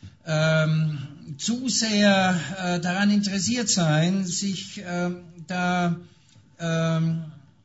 ähm, zu sehr äh, daran interessiert sein, sich ähm, da ähm,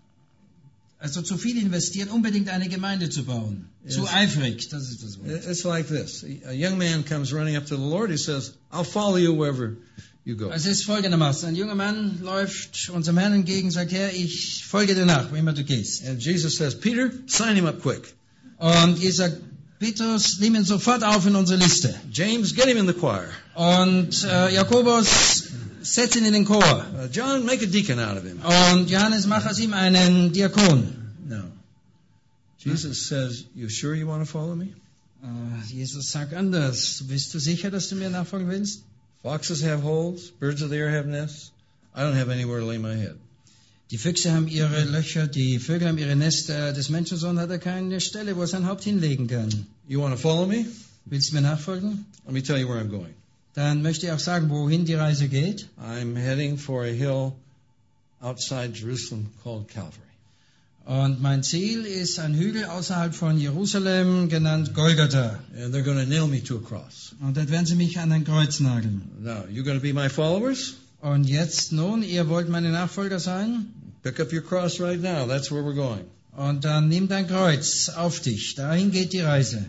also zu viel investieren, unbedingt eine Gemeinde zu bauen. Yes. Zu eifrig, das ist das Wort. It's like this. A young man comes running up to the Lord. He says, I'll follow you wherever you go. Es ist folgendermaßen. Ein junger Mann läuft unserem Herrn entgegen, sagt, Herr, ich folge dir nach, wo immer du gehst. And Jesus says, Peter, sign him up quick. Und Jesus sagt, Petrus, nimm ihn sofort auf in unsere Liste. James, get him in the choir. Und äh, Jakobus, setz ihn in den Chor. Uh, John, make a deacon out of him. Und Johannes, mach aus ihm einen Diakon. No. Jesus says, you sure you want to follow me? Uh, Jesus sagt anders. Bist du sicher, dass du mir nachfolgen willst? Foxes have holes, birds of the air have nests. I don't have anywhere to lay my head. Die Füchse haben ihre Löcher, die Vögel haben ihre Nester. Des Menschensohn hat er keine Stelle, wo er sein Haupt hinlegen kann. You want to follow me? Willst du mir nachfolgen? Let me tell you where I'm going. Dann möchte ich auch sagen, wohin die Reise geht. I'm heading for a hill outside Jerusalem called Calvary. Und mein Ziel ist ein Hügel außerhalb von Jerusalem, genannt Golgatha. And they're going to nail me to a cross. Und dort werden sie mich an ein Kreuz nageln. Now, you going to be my followers? Und jetzt nun, ihr wollt meine Nachfolger sein? Pick up your cross right now. That's where we're going. Und dann nimm dein Kreuz auf dich. Dahin geht die Reise.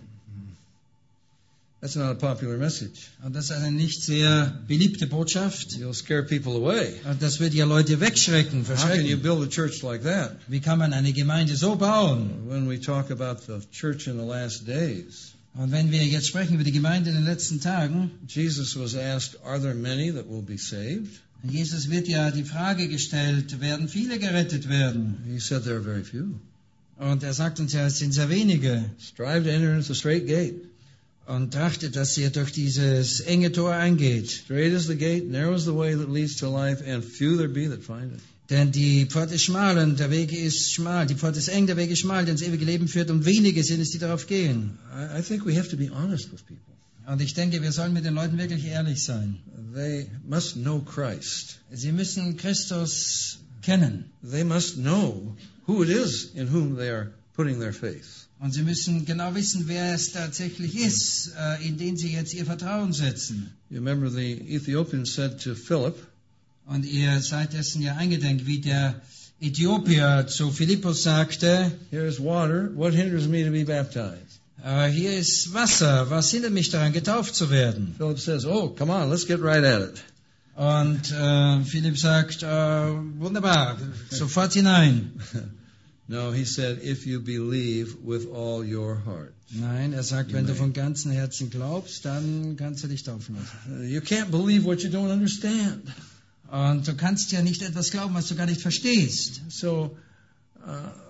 That's not a popular message. Und das ist eine nicht sehr beliebte Botschaft. You'll scare people away. Und das wird ja Leute wegschrecken, How can you verschrecken. build a church like that? Wie kann man eine Gemeinde so bauen? When we talk about the church in the last days, Und wenn wir jetzt sprechen über die Gemeinde in den letzten Tagen, Jesus was asked, are there many that will be saved? Jesus wird ja die Frage gestellt, werden viele gerettet werden? He said there are very few. Und er sagt uns ja, es sind sehr wenige. Strive to enter into the straight gate. Und trachtet, dass ihr durch dieses enge Tor eingeht. Straight is the gate, narrow is the way that leads to life, and few there be that find it. Denn die Pforte ist schmal und der Weg ist schmal. Die Pforte ist eng, der Weg ist schmal, der ins ewige Leben führt. Und wenige sind es, die darauf gehen. I, I think we have to be honest with people. Und ich denke, wir sollen mit den Leuten wirklich ehrlich sein. They must know Christ. Sie müssen Christus kennen. They must know who it is in whom they are putting their faith. Und sie müssen genau wissen, wer es tatsächlich ist, in den sie jetzt ihr Vertrauen setzen. You remember the Ethiopian said to Philip, Und ihr seid dessen ja eingedenk, wie der Äthiopier zu Philippus sagte, here is water, what hinders me to be baptized? äh, hier ist Wasser, was hindert mich daran, getauft zu werden? Philip says, oh, come on, let's get right at it. Und äh, Philipp sagt, äh, wunderbar, sofort hinein. No, he said, if you believe with all your heart. Nein, er sagt, wenn du von ganzem Herzen glaubst, dann kannst du dich taufen lassen. You can't believe what you don't understand. Und du kannst ja nicht etwas glauben, was du gar nicht verstehst. So, uh,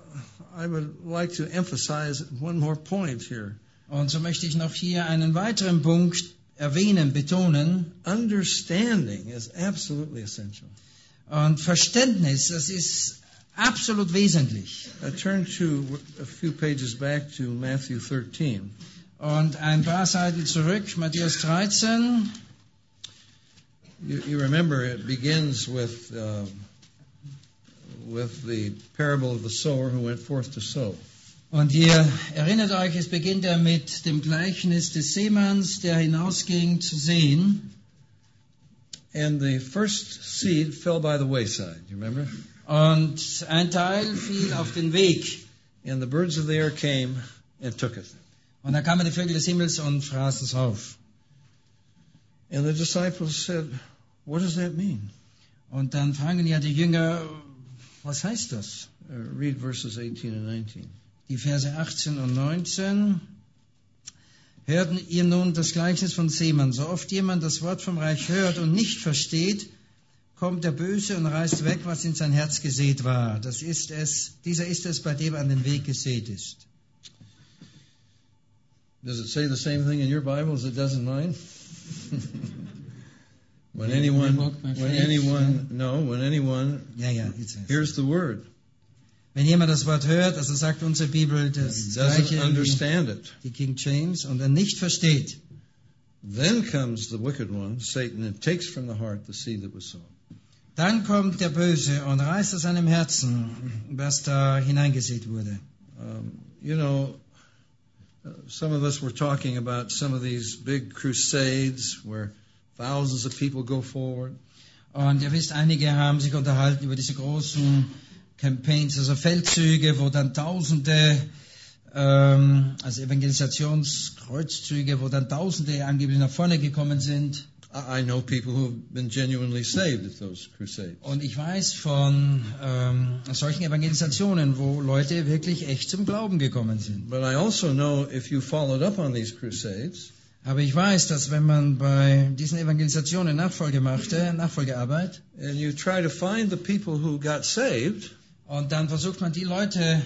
I would like to emphasize one more point here. Und so möchte ich noch hier einen weiteren Punkt erwähnen, betonen. Understanding is absolutely essential. Und Verständnis, das ist absolut wesentlich. I turn to a few pages back to Matthew thirteen. Und ein paar Seiten zurück, Matthäus dreizehn. You, you remember it begins with uh, with the parable of the sower who went forth to sow. Und ihr erinnert euch, es beginnt ja mit dem Gleichnis des Seemanns, der hinausging zu säen. And the first seed fell by the wayside. You remember? Und ein Teil fiel auf den Weg. And the birds of the air came and took it. Und da kamen die Vögel des Himmels und fraßen es auf. And the disciples said, what does that mean? Und dann fragen ja die Jünger, was heißt das? Uh, read verses eighteen and nineteen. Die Verse achtzehn und neunzehn. Hörten ihr nun das Gleichnis von Seemann. So oft jemand das Wort vom Reich hört und nicht versteht, kommt der Böse und reißt weg, was in sein Herz gesät war. Das ist es, dieser ist es, bei dem an den Weg gesät ist. Does it say the same thing in your Bible as it does in mine? when anyone, when anyone, no, when anyone Ja, ja, jetzt hears the word, Wenn jemand das Wort hört, also sagt unsere Bibel das doesn't Gleiche understand wie it, die King James, und er nicht versteht, then comes the wicked one, Satan, and takes from the heart the seed that was sown. dann kommt der Böse und reißt aus seinem Herzen, was da hineingesät wurde. Um, you know, uh, some of us were talking about some of these big crusades where thousands of people go forward. Und ihr wisst, einige haben sich unterhalten über diese großen Campaigns, also Feldzüge, wo dann Tausende, ähm, also Evangelisationskreuzzüge, wo dann Tausende angeblich nach vorne gekommen sind. I I know people who have been genuinely saved at those crusades. Und ich weiß von ähm, solchen Evangelisationen, wo Leute wirklich echt zum Glauben gekommen sind. But I also know if you followed up on these crusades, Aber ich weiß, dass wenn man bei diesen Evangelisationen Nachfolge machte, Nachfolgearbeit, and you try to find the people who got saved, und dann versucht man die Leute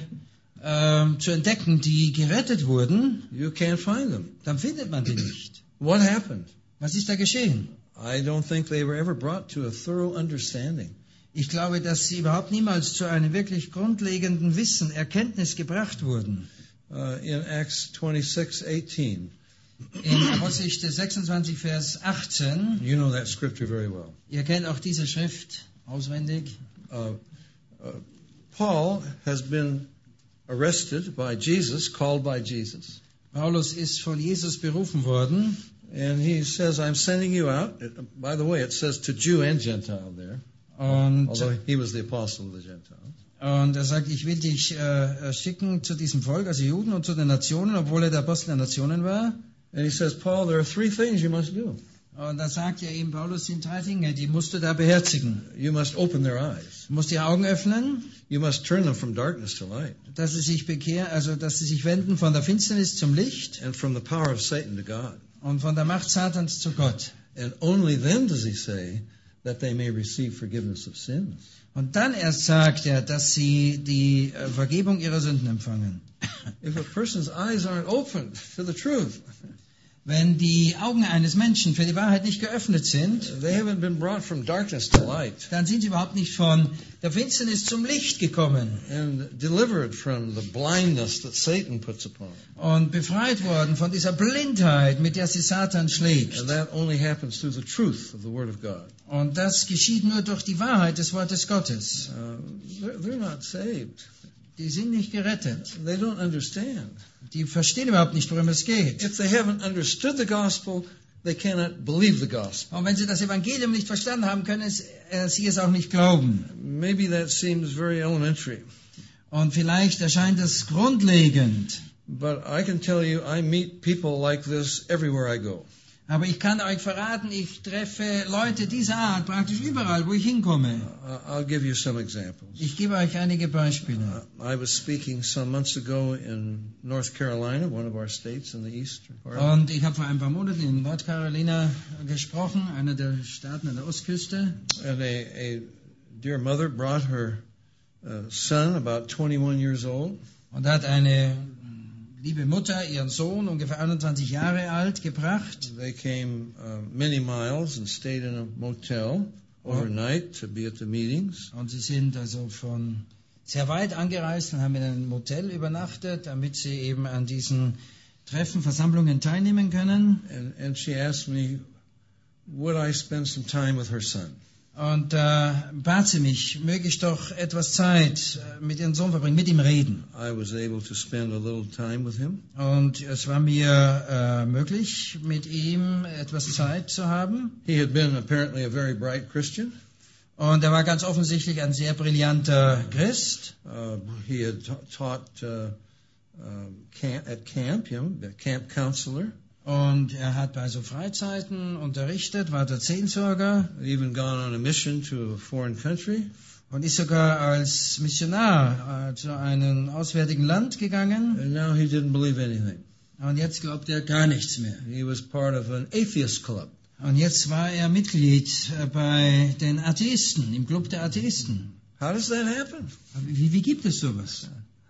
ähm, zu entdecken, die gerettet wurden, you can't find them. dann findet man die nicht. What happened? Was ist da geschehen? I don't think they were ever brought to a thorough understanding. Ich glaube, dass sie überhaupt niemals zu einem wirklich grundlegenden Wissen, Erkenntnis gebracht wurden. Uh, in Acts twenty-six eighteen, In Apostelgeschichte sechsundzwanzig, Vers achtzehn, you know that scripture very well. ihr kennt auch diese Schrift auswendig. Uh, uh, Paul has been arrested by Jesus, called by Jesus. Paulus ist von Jesus berufen worden. And he says, I'm sending you out. It, by the way, it says to Jew and Gentile there, Und, although he was the apostle of the Gentiles. und er sagt, ich will dich äh, schicken zu diesem Volk, also Juden und zu den Nationen, obwohl er der Apostel der Nationen war. And he says, Paul, there are three things you must do. Und da sagt er ihm, Paulus, sind drei Dinge, die musst du da beherzigen. You must open their eyes. Du musst die Augen öffnen, You must turn them from darkness to light, dass sie sich bekehren, also dass sie sich wenden von der Finsternis zum Licht and from the power of Satan to God. und von der Macht Satans zu Gott. And only then does he say that they may receive forgiveness of sins. Und dann erst sagt er, dass sie die äh, Vergebung ihrer Sünden empfangen. If a person's eyes aren't opened to the truth, Wenn die Augen eines Menschen für die Wahrheit nicht geöffnet sind, they haven't been brought from darkness to light dann sind sie überhaupt nicht von der Finsternis zum Licht gekommen and delivered from the blindness that Satan puts upon them. und befreit worden von dieser Blindheit, mit der sie Satan schlägt. And that only happens through the truth of the Word of God. Und das geschieht nur durch die Wahrheit des Wortes Gottes. Uh, they're, they're not saved. Die sind nicht gerettet. They don't understand. Die verstehen überhaupt nicht, worum es geht. If they haven't understood the gospel, they cannot believe the gospel. Und wenn sie das Evangelium nicht verstanden haben, können es, äh, sie es auch nicht glauben. Maybe that seems very elementary, Und vielleicht erscheint es grundlegend. but I can tell you I meet people like this everywhere I go. Aber ich kann euch verraten, ich treffe Leute dieser Art praktisch überall, wo ich hinkomme. Uh, I'll give you some examples. Ich gebe euch einige Beispiele. Uh, I was speaking some months ago in North Carolina, one of our states in the eastern part. Und ich habe vor ein paar Monaten in Nordcarolina gesprochen, einer der Staaten an der Ostküste. And a, a dear mother brought her uh, son, about twenty-one years old. Und da hat eine liebe Mutter ihren Sohn, ungefähr einundzwanzig Jahre alt, gebracht. They came uh, many miles and stayed in a motel overnight to be at the meetings. Und sie sind also von sehr weit angereist und haben in einem Motel übernachtet, damit sie eben an diesen Treffen, Versammlungen teilnehmen können. And, and she asked me, would I spend some time with her son? Und äh, bat sie mich, möge ich doch etwas Zeit äh, mit ihrem Sohn verbringen, mit ihm reden. I was able to spend a little time with him. Und es war mir äh, möglich, mit ihm etwas Zeit zu haben. He had been apparently a very bright Christian. Und er war ganz offensichtlich ein sehr brillanter Christ. Uh, he had ta- taught uh, uh, camp, at camp, you know, the camp counselor. Und er hat bei so Freizeiten unterrichtet, war der Seelsorger Even gone on a mission to a foreign country. und ist sogar als Missionar äh, zu einem auswärtigen Land gegangen. And now he didn't believe anything. Und jetzt glaubt er gar nichts mehr. He was part of an atheist club. Und jetzt war er Mitglied äh, bei den Atheisten, im Club der Atheisten. How does that happen? Wie, wie gibt es sowas?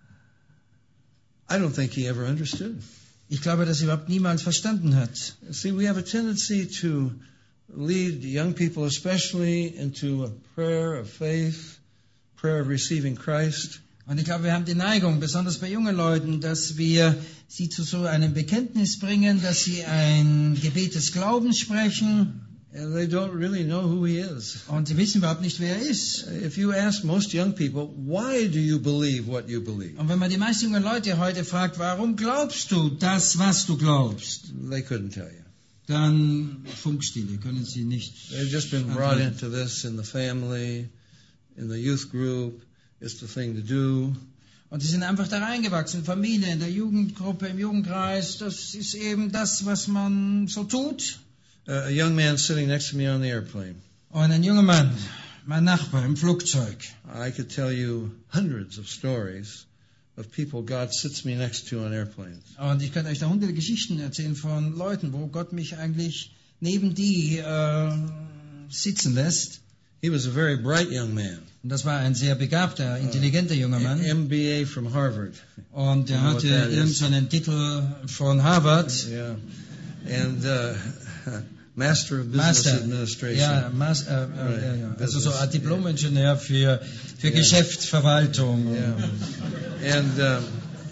I don't think he ever understood. Ich glaube, dass er überhaupt niemals verstanden hat. See, we have a tendency to lead young people especially into a prayer of faith, prayer of receiving Christ. Und ich glaube, wir haben die Neigung, besonders bei jungen Leuten, dass wir sie zu so einem Bekenntnis bringen, dass sie ein Gebet des Glaubens sprechen. And they don't really know who he is. Und sie wissen überhaupt nicht, wer er ist. If you ask most young people, why do you believe what you believe? Und wenn man die meisten jungen Leute heute fragt, warum glaubst du das, was du glaubst, They couldn't tell you. dann Funkstille, können sie nicht. They've just been brought into this in the family, in the youth group. It's the thing to do. Und sie sind einfach da reingewachsen, Familie, in der Jugendgruppe, im Jugendkreis. Das ist eben das, was man so tut. Uh, a young man sitting next to me on the airplane. Und ein junger Mann, mein Nachbar im Flugzeug. I could tell you hundreds of stories of people God sits me next to on airplanes. Und ich könnte euch da hunderte Geschichten erzählen von Leuten, wo Gott mich eigentlich neben die äh, sitzen lässt. He was a very bright young man. Und das war ein sehr begabter, intelligenter junger Mann. M B A from Harvard. Und er You know hatte what that is? irgendeinen Titel von Harvard. Yeah. And uh, Master of Business Master. Administration. Ja, Mas, äh, äh, Right. ja, ja. Also so Business, ein Diplom-Ingenieur für, für Yeah. Geschäftsverwaltung. Yeah. And um,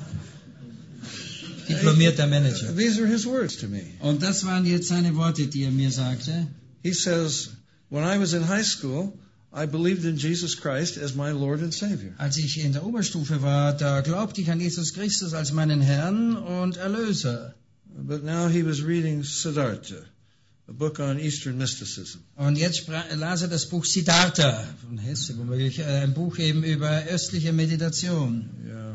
Diplomierter Manager. these are his words to me. Und das waren jetzt seine Worte, die er mir sagte. He says, when I was in high school, I believed in Jesus Christ as my Lord and Savior. Als ich in der Oberstufe war, da glaubte ich an Jesus Christus als meinen Herrn und Erlöser. But now he was reading Siddhartha, a book on Eastern mysticism. Und jetzt spra- las er das Buch Siddhartha von Hesse, womöglich, äh, ein Buch eben über östliche Meditation. Yeah.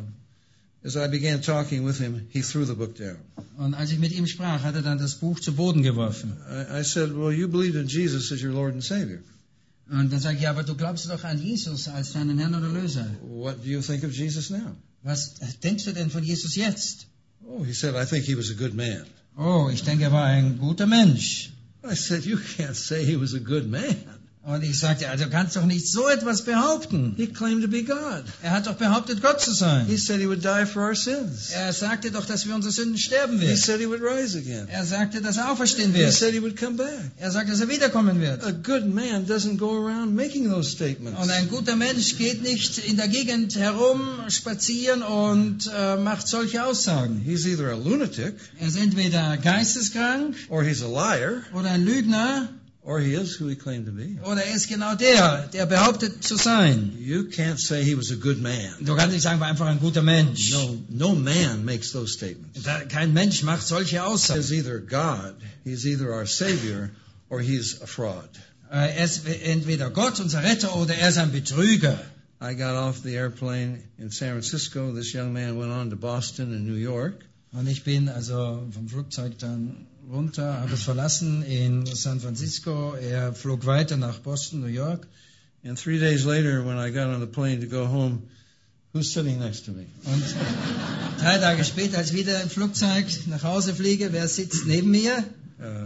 As I began talking with him, he threw the book down. Und als ich mit ihm sprach, hat er dann das Buch zu Boden geworfen. I, I said, well, you believed in Jesus as your Lord and Savior. Und dann sage ich, ja, aber du glaubst doch an Jesus als deinen Herrn und Erlöser. What do you think of Jesus now? Was denkst du denn von Jesus jetzt? Oh, he said, I think he was a good man. Oh, ich denke, er war ein guter Mensch. I said, you can't say he was a good man. Und ich sagte, also du kannst doch nicht so etwas behaupten. He claimed to be God. Er hat doch behauptet, Gott zu sein. He said he would die for our sins. Er sagte doch, dass wir unsere Sünden sterben He werden. said he would rise again. Er sagte, dass er auferstehen He wird. said he would come back. Er sagte, dass er wiederkommen wird. A good man doesn't go around making those statements. Und ein guter Mensch geht nicht in der Gegend herum, spazieren und äh, macht solche Aussagen. He's either a lunatic, Er ist entweder geisteskrank or he's a liar, oder ein Lügner or he is who he claimed to be. oder er ist genau der, der behauptet zu sein. You can't say he was a good man. Du kannst nicht sagen, er war einfach ein guter Mensch. No, no man makes those statements. Da, kein Mensch macht solche Aussagen. He's either God, he's either our Savior, or he's a fraud. Äh, Er ist entweder Gott, unser Retter, oder er ist ein Betrüger. I got off the airplane in San Francisco. This young man went on to Boston and New York. Und ich bin also vom Flugzeug dann runter, habe es verlassen in San Francisco. Er flog weiter nach Boston, New York. And three days later, when I got on the plane to go home, who's sitting next to me? Und drei Tage später, als ich wieder im Flugzeug nach Hause fliege, wer sitzt neben mir? Uh,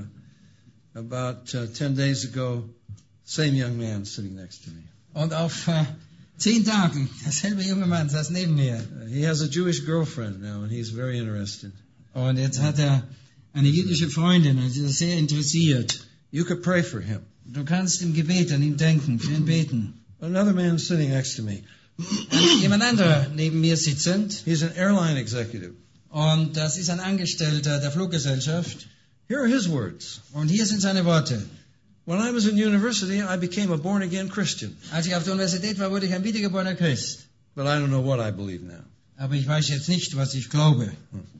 about uh, ten days ago, same young man sitting next to me. Und auf äh, zehn Tagen, derselbe junge Mann saß neben mir. Uh, he has a Jewish girlfriend now, and he's very interested. Und jetzt hat er eine jüdische Freundin, und sie ist sehr interessiert. You could pray for him. Du kannst im Gebet an ihn denken, für ihn beten. Another man sitting next to me. Und jemand anderer neben mir sitzend, He's an airline executive. und das ist ein Angestellter der Fluggesellschaft. Here are his words. Und hier sind seine Worte. When I was in university, I became a born-again Christian. Als ich auf der Universität war, wurde ich ein wiedergeborener Christ. But I don't know what I believe now. Aber ich weiß jetzt nicht, was ich glaube.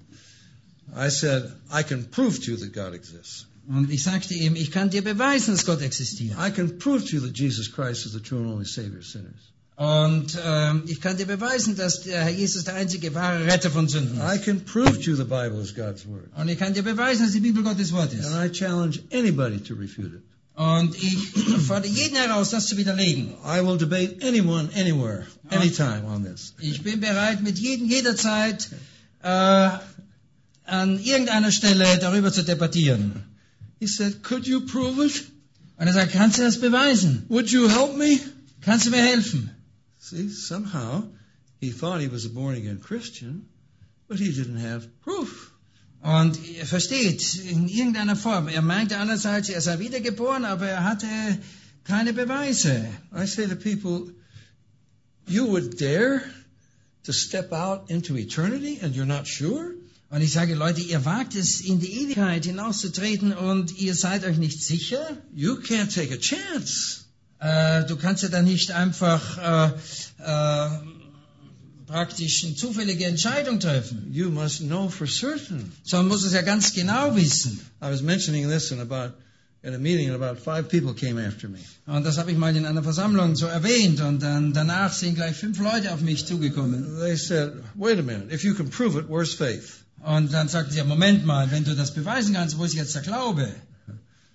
I said, I can prove to you that God exists. Und ich sagte ihm, ich kann dir beweisen, dass Gott existiert. I can prove to you that Jesus Christ is the true and only Savior of sinners. Und ähm, ich kann dir beweisen, dass der Herr Jesus der einzige wahre Retter von Sünden I ist. can prove to you the Bible is God's Word. Und ich kann dir beweisen, dass die Bibel Gottes Wort ist. And I challenge anybody to refute it. Und ich fordere jeden heraus, das zu widerlegen. I will debate anyone, anywhere, anytime on this. Ich bin bereit, mit jedem jederzeit äh, an irgendeiner Stelle darüber zu debattieren. He said, could you prove it? Und er sagt, kannst du das beweisen? Would you help me? Kannst du mir helfen? See, somehow he thought he was a born-again Christian, but he didn't have proof. Und ihr versteht, in irgendeiner Form, er meinte einerseits, er sei wiedergeboren, aber er hatte keine Beweise. I say to people, you would dare to step out into eternity and you're not sure? Und ich sage, Leute, ihr wagt es, in die Ewigkeit hinauszutreten und ihr seid euch nicht sicher? You can't take a chance. Äh, du kannst ja dann nicht einfach äh, äh, praktisch eine zufällige Entscheidung treffen, You must know for certain. sondern muss es ja ganz genau wissen. I was mentioning this in about in a meeting, and about five people came after me. Und das habe ich mal in einer Versammlung so erwähnt und dann danach sind gleich fünf Leute auf mich zugekommen. They said, "Wait a minute. If you can prove it, where's faith?" Und dann sagten sie, ja, Moment mal, wenn du das beweisen kannst, wo ist jetzt der Glaube?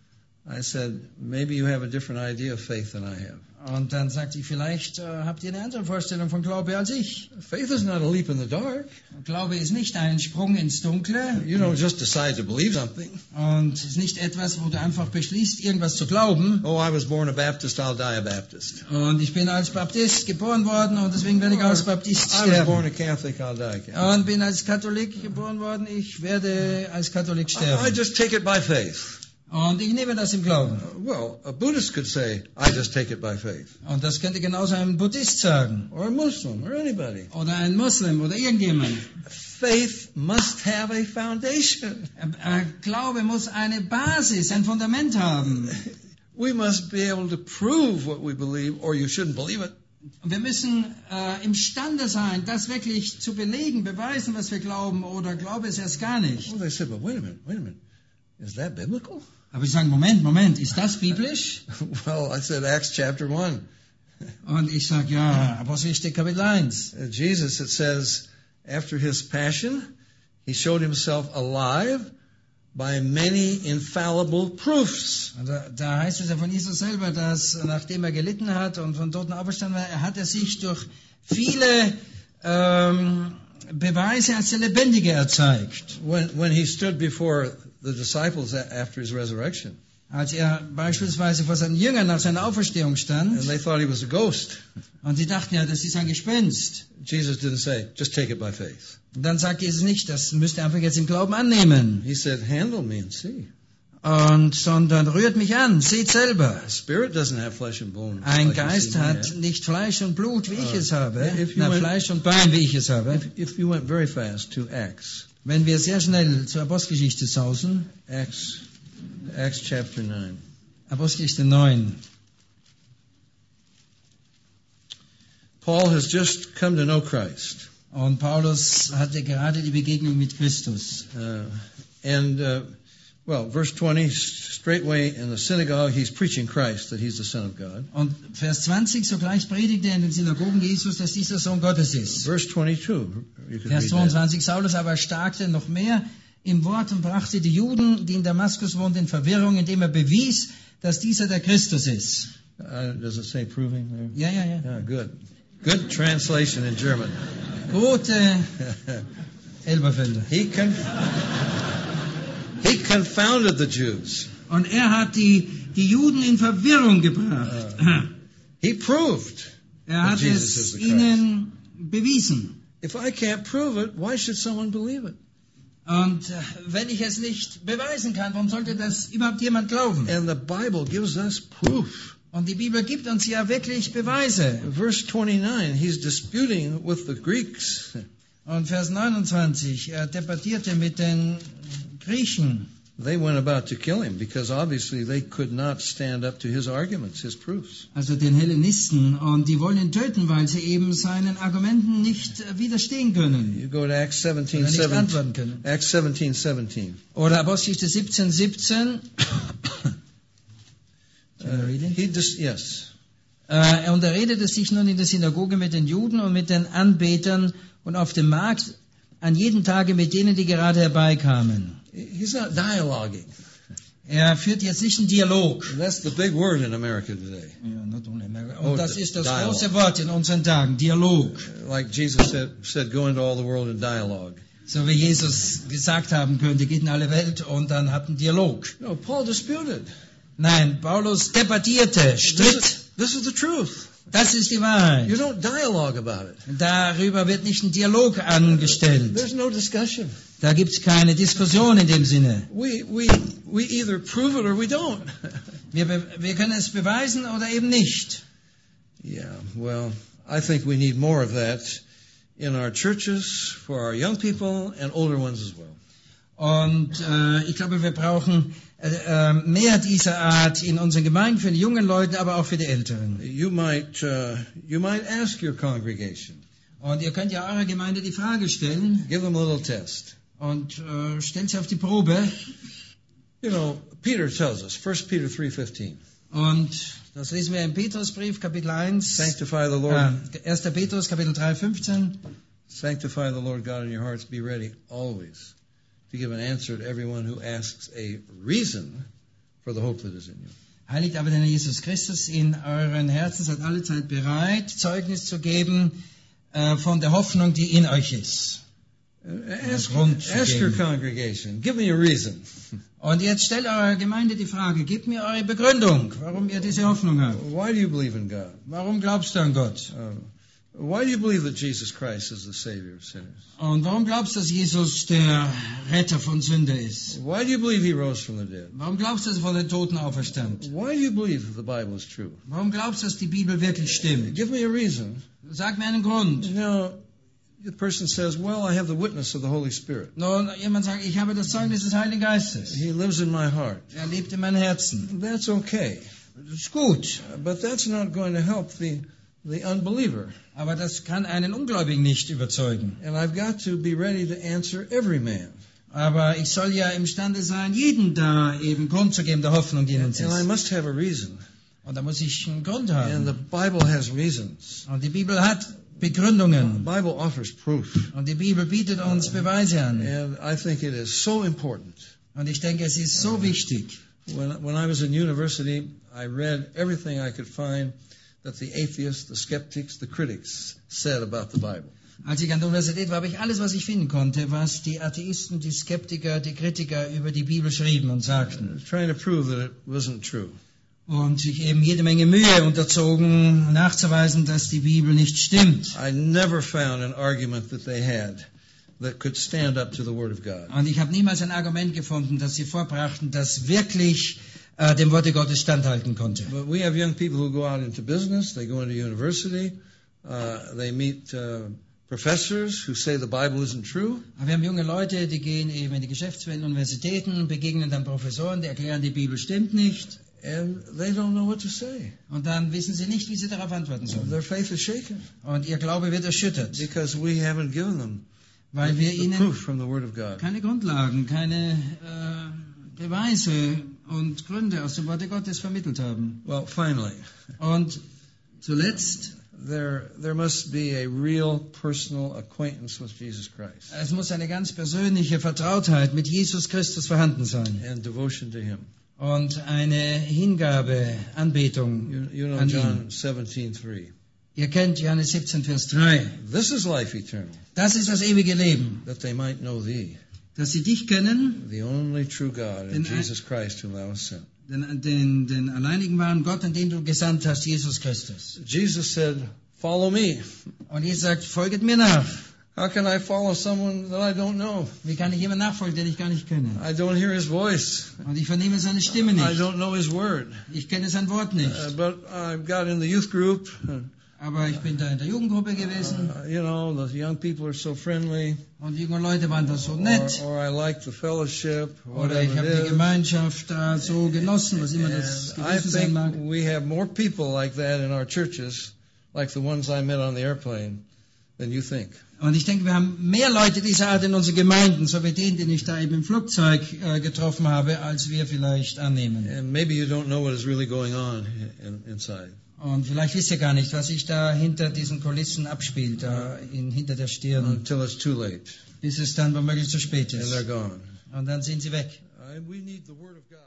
I said, maybe you have a different idea of faith than I have. Und dann sagte ich, vielleicht äh, habt ihr eine andere Vorstellung von Glaube als ich. Faith is not a leap in the dark. Glaube ist nicht ein Sprung ins Dunkle. You don't just decide to believe something. Und es ist nicht etwas, wo du einfach beschließt, irgendwas zu glauben. Oh, I was born a Baptist, I'll die a Baptist. Und ich bin als Baptist geboren worden und deswegen werde ich als Baptist I was born sterben. a Catholic, I'll die a Catholic. Und bin als Katholik geboren worden, ich werde als Katholik I, I sterben. just take it by faith. Und ich nehme das im Glauben. Well, a Buddhist could say, I just take it by faith. Und das könnte genauso ein Buddhist sagen. Or a Muslim, or anybody. Oder ein Moslem oder irgendjemand. Faith must have a foundation. Äh, Glaube muss eine Basis, ein Fundament haben. We must be able to prove what we believe, or you shouldn't believe it. Und wir müssen äh, imstande sein, das wirklich zu belegen, beweisen, was wir glauben, oder glaube es erst gar nicht. Well, they said, but wait a minute, wait a minute. Is that biblical? Aber ich sage, Moment, Moment, ist das biblisch? Well, I said Acts chapter one. Und ich sage, ja, Apostelgeschichte Kapitel eins. Uh, Jesus, it says, after his passion, he showed himself alive by many infallible proofs. Und da, da heißt es ja von Jesus selber, dass nachdem er gelitten hat und von Toten auferstanden war, hat er sich durch viele ähm, Beweise als der Lebendige erzeigt. When, when he stood before the disciples after his resurrection, Als er beispielsweise vor seinen Jüngern nach seiner Auferstehung stand, and they thought he was a ghost, und sie dachten ja, das ist ein Gespenst. Jesus didn't say, just take it by faith. Und dann sagt Jesus nicht, das müsst ihr einfach jetzt im Glauben annehmen. He said, handle me and see. Und, sondern rührt mich an, seht selber. Spirit doesn't have flesh and bone. Ein like you Geist see me hat have. nicht Fleisch und Blut, wie ich Uh, es habe. if you Na, went- Fleisch und Bein, wie ich es habe. If, if you went very fast to Acts, Wenn wir sehr schnell zur Apostelgeschichte sausen, Acts, Acts chapter nine. Apostelgeschichte neun. Paul has just come to know Christ. Und Paulus hatte gerade die Begegnung mit Christus. Uh, and, uh, well, verse twenty, straightway in the synagogue, he's preaching Christ, that he's the Son of God. Und Vers zwanzig, sogleich predigte er in den Synagogen Jesus, dass dieser Sohn Gottes ist. Verse twenty-two, you can Vers read that. zweiundzwanzig, Saulus aber erstarkte noch mehr im Wort und brachte die Juden, die in Damaskus wohnten, in Verwirrung, indem er bewies, dass dieser der Christus ist. Uh, does it say proving there? Ja, ja, ja. Yeah, good. Good translation in German. Gute Elberfelder. he, con- he confounded the Jews. Und er hat die, die Juden in Verwirrung gebracht. He proved. Er hat Jesus is es the Christ. ihnen bewiesen. If I can't prove it, why should someone believe it? Und äh, wenn ich es nicht beweisen kann, warum sollte das überhaupt jemand glauben? And the Bible gives us proof. Und die Bibel gibt uns ja wirklich Beweise. Verse twenty-nine, he's disputing with the Greeks. Und Vers neunundzwanzig, er debattierte mit den Griechen. They went about to kill him because obviously they could not stand up to his arguments, his proofs. Also den Hellenisten. Und die wollen ihn töten, weil sie eben seinen Argumenten nicht äh, widerstehen können. You go to Acts seventeen, Oder nicht seventeen. antworten können. Acts seventeen, seventeen. Oder Apostelgeschichte siebzehn, siebzehn. Uh, he dis- yes. Äh, und er redete sich nun in der Synagoge mit den Juden und mit den Anbetern und auf dem Markt an jedem Tage mit denen, die gerade herbeikamen. He's not dialoguing. Er führt jetzt nicht einen Dialog. That's the big word in America today. Ja, not only America. Oh, Und das ist das Dialog. große Wort in unseren Tagen, Dialog. Like Jesus said, said, go into all the world and dialogue. So wie Jesus gesagt haben könnte, geht in alle Welt und dann habt einen Dialog. No, Paul disputed. Nein, Paulus debattierte, This stritt. is, this is the truth. Das ist die Wahrheit. You don't dialogue about it. Darüber wird nicht ein Dialog angestellt. There's no discussion. Da gibt es keine Diskussion in dem Sinne. We, we, we either prove it or we don't. Wir, be- wir können es beweisen oder eben nicht. Yeah, well, I think we need more of that in our churches, for our young people and older ones as well. Und äh, ich glaube, wir brauchen äh, äh, mehr dieser Art in unseren Gemeinden für die jungen Leute, aber auch für die Älteren. You might, uh, you might ask your congregation, Und ihr könnt ja eurer Gemeinde die Frage stellen give them a little test. und äh, stellt sie auf die Probe. You know, Peter tells us, First Peter three fifteen, Und das lesen wir im Petrusbrief, Kapitel eins. sanctify the Lord, Äh, erster Petrus, Kapitel drei, fünfzehn. sanctify the Lord God in your hearts, be ready always to give an answer to everyone who asks a reason for the hope that is in you. Heiligt aber den Herrn Jesus Christus in euren Herzen, seid alle Zeit bereit, Zeugnis zu geben äh, von der Hoffnung, die in euch ist. Ask, ask your congregation, give me a reason. Und jetzt stellt eurer Gemeinde die Frage, gebt mir eure Begründung, warum ihr diese Hoffnung habt. Why do you believe in God? Warum glaubst du an Gott? Uh, why do you believe that Jesus Christ is the Savior of sinners? Und warum glaubst du, dass Jesus der Retter von Sünde ist? Why do you believe He rose from the dead? Warum glaubst du, dass er von den Toten auferstand? Why do you believe that the Bible is true? Warum glaubst du, dass die Bibel wirklich stimmt? Give me a reason. Sag mir einen Grund. You know, the person says, well, I have the witness of the Holy Spirit. Nun, jemand sagt, ich habe das Zeugnis des Heiligen Geistes. He lives in my heart. Er lebt in meinem Herzen. That's okay. Das ist gut. But that's not going to help the, the unbeliever. Aber das kann einen Ungläubigen nicht überzeugen. And I've got to be ready to answer every man. Aber ich soll ja imstande sein, jeden da eben Grund zu geben, der Hoffnung, die in uns And I ist. must have a reason. Und da muss ich einen Grund And the haben. Bible has reasons. Und die Bibel hat The Begründungen. Bible offers proof. Und die Bibel bietet uns Beweise an. And I think it is so important. Und ich denke, es ist so wichtig. When, when I was in university, I read everything I could find that the atheists, the skeptics, the critics said about the Bible. Als ich an der Universität war, habe ich alles, was ich finden konnte, was die Atheisten, die Skeptiker, die Kritiker über die Bibel schrieben und sagten. Trying to prove that it wasn't true. Und sich eben jede Menge Mühe unterzogen, nachzuweisen, dass die Bibel nicht stimmt. I never found an argument that they had that could stand up to the Word of God. Und ich habe niemals ein Argument gefunden, das sie vorbrachten, das wirklich äh, dem Worte Gottes standhalten konnte. But we have young people who go out into business, they go into university, uh, they meet uh, professors who say the Bible isn't true. Aber wir haben junge Leute, die gehen eben in die Geschäftswelt, Universitäten, begegnen dann Professoren, die erklären, die Bibel stimmt nicht. And they don't know what to say. Und dann wissen sie nicht, wie sie darauf antworten sollen. Their faith is shaken Und ihr Glaube wird erschüttert, because we haven't given them weil wir the ihnen proof from the Word of God. keine Grundlagen, keine äh, Beweise und Gründe aus dem Worte Gottes vermittelt haben. Well, finally, Und zuletzt, there there must be a real personal acquaintance with Jesus Christ es muss eine ganz persönliche Vertrautheit mit Jesus Christus vorhanden sein. and devotion to Him. Und eine Hingabe, Anbetung You, you know an John ihn. seventeen three. Ihr kennt Johannes siebzehn, Vers drei. This is life eternal, Das ist das ewige Leben, that they might know Thee, dass sie dich kennen, the only true God, and Den ein- Jesus Christ whom Thou hast sent. den, den, den alleinigen wahren Gott, an den du gesandt hast, Jesus Christus. Jesus said, follow me. Und Jesus sagt, folget mir nach. How can I follow someone that I don't know? Wie kann ich jemand nachfolgen, den ich gar nicht kenne? I don't hear His voice. Und ich vernehme seine Stimme I nicht. don't know His word. Ich kenne sein Wort nicht. Uh, but I've got in the youth group. Uh, Aber ich bin da in der Jugendgruppe gewesen you know, the young people are so friendly. und die jungen Leute waren da so Or, nett. or I like the fellowship. Oder ich Whatever habe die it is. Gemeinschaft da so genossen, was immer das And I gewesen sein mag. think we have more people like that in our churches, like the ones I met on the airplane, than you think. Und ich denke, wir haben mehr Leute dieser Art in unseren Gemeinden, so wie den, den ich da eben im Flugzeug äh, getroffen habe, als wir vielleicht annehmen. And maybe you don't know what is really going on in, inside. Und vielleicht wisst ihr gar nicht, was sich da hinter diesen Kulissen abspielt, da in, hinter der Stirn, Until it's too late bis es dann womöglich zu spät and ist. they're gone. Und dann sind sie weg. Uh, we need the Word of God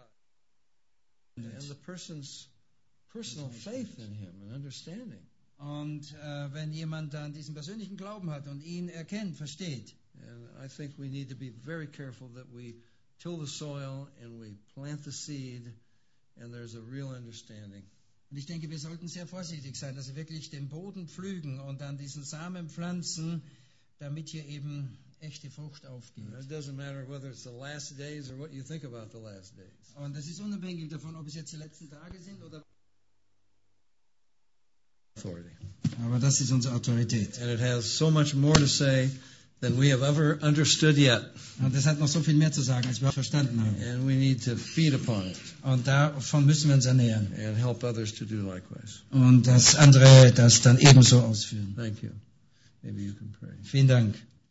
and the person's personal faith in Him and understanding. Und äh, wenn jemand dann diesen persönlichen Glauben hat und ihn erkennt, versteht, And I think we need to be very careful that we till the soil and we plant the seed and there's a real understanding. und ich denke, wir sollten sehr vorsichtig sein, dass wir wirklich den Boden pflügen und dann diesen Samen pflanzen, damit hier eben echte Frucht aufgeht. It doesn't matter whether it's the last days or what you think about the last days. Und das ist unabhängig davon, ob es jetzt die letzten Tage sind oder... Authority. Aber das ist unsere Autorität. And it has so much more to say than we have ever understood yet. Und das hat noch so viel mehr zu sagen, als wir verstanden haben. And we need to feed upon it Und davon müssen wir uns ernähren. and help others to do likewise. Und dass andere das dann ebenso ausführen. Thank you. Maybe you can pray. Vielen Dank.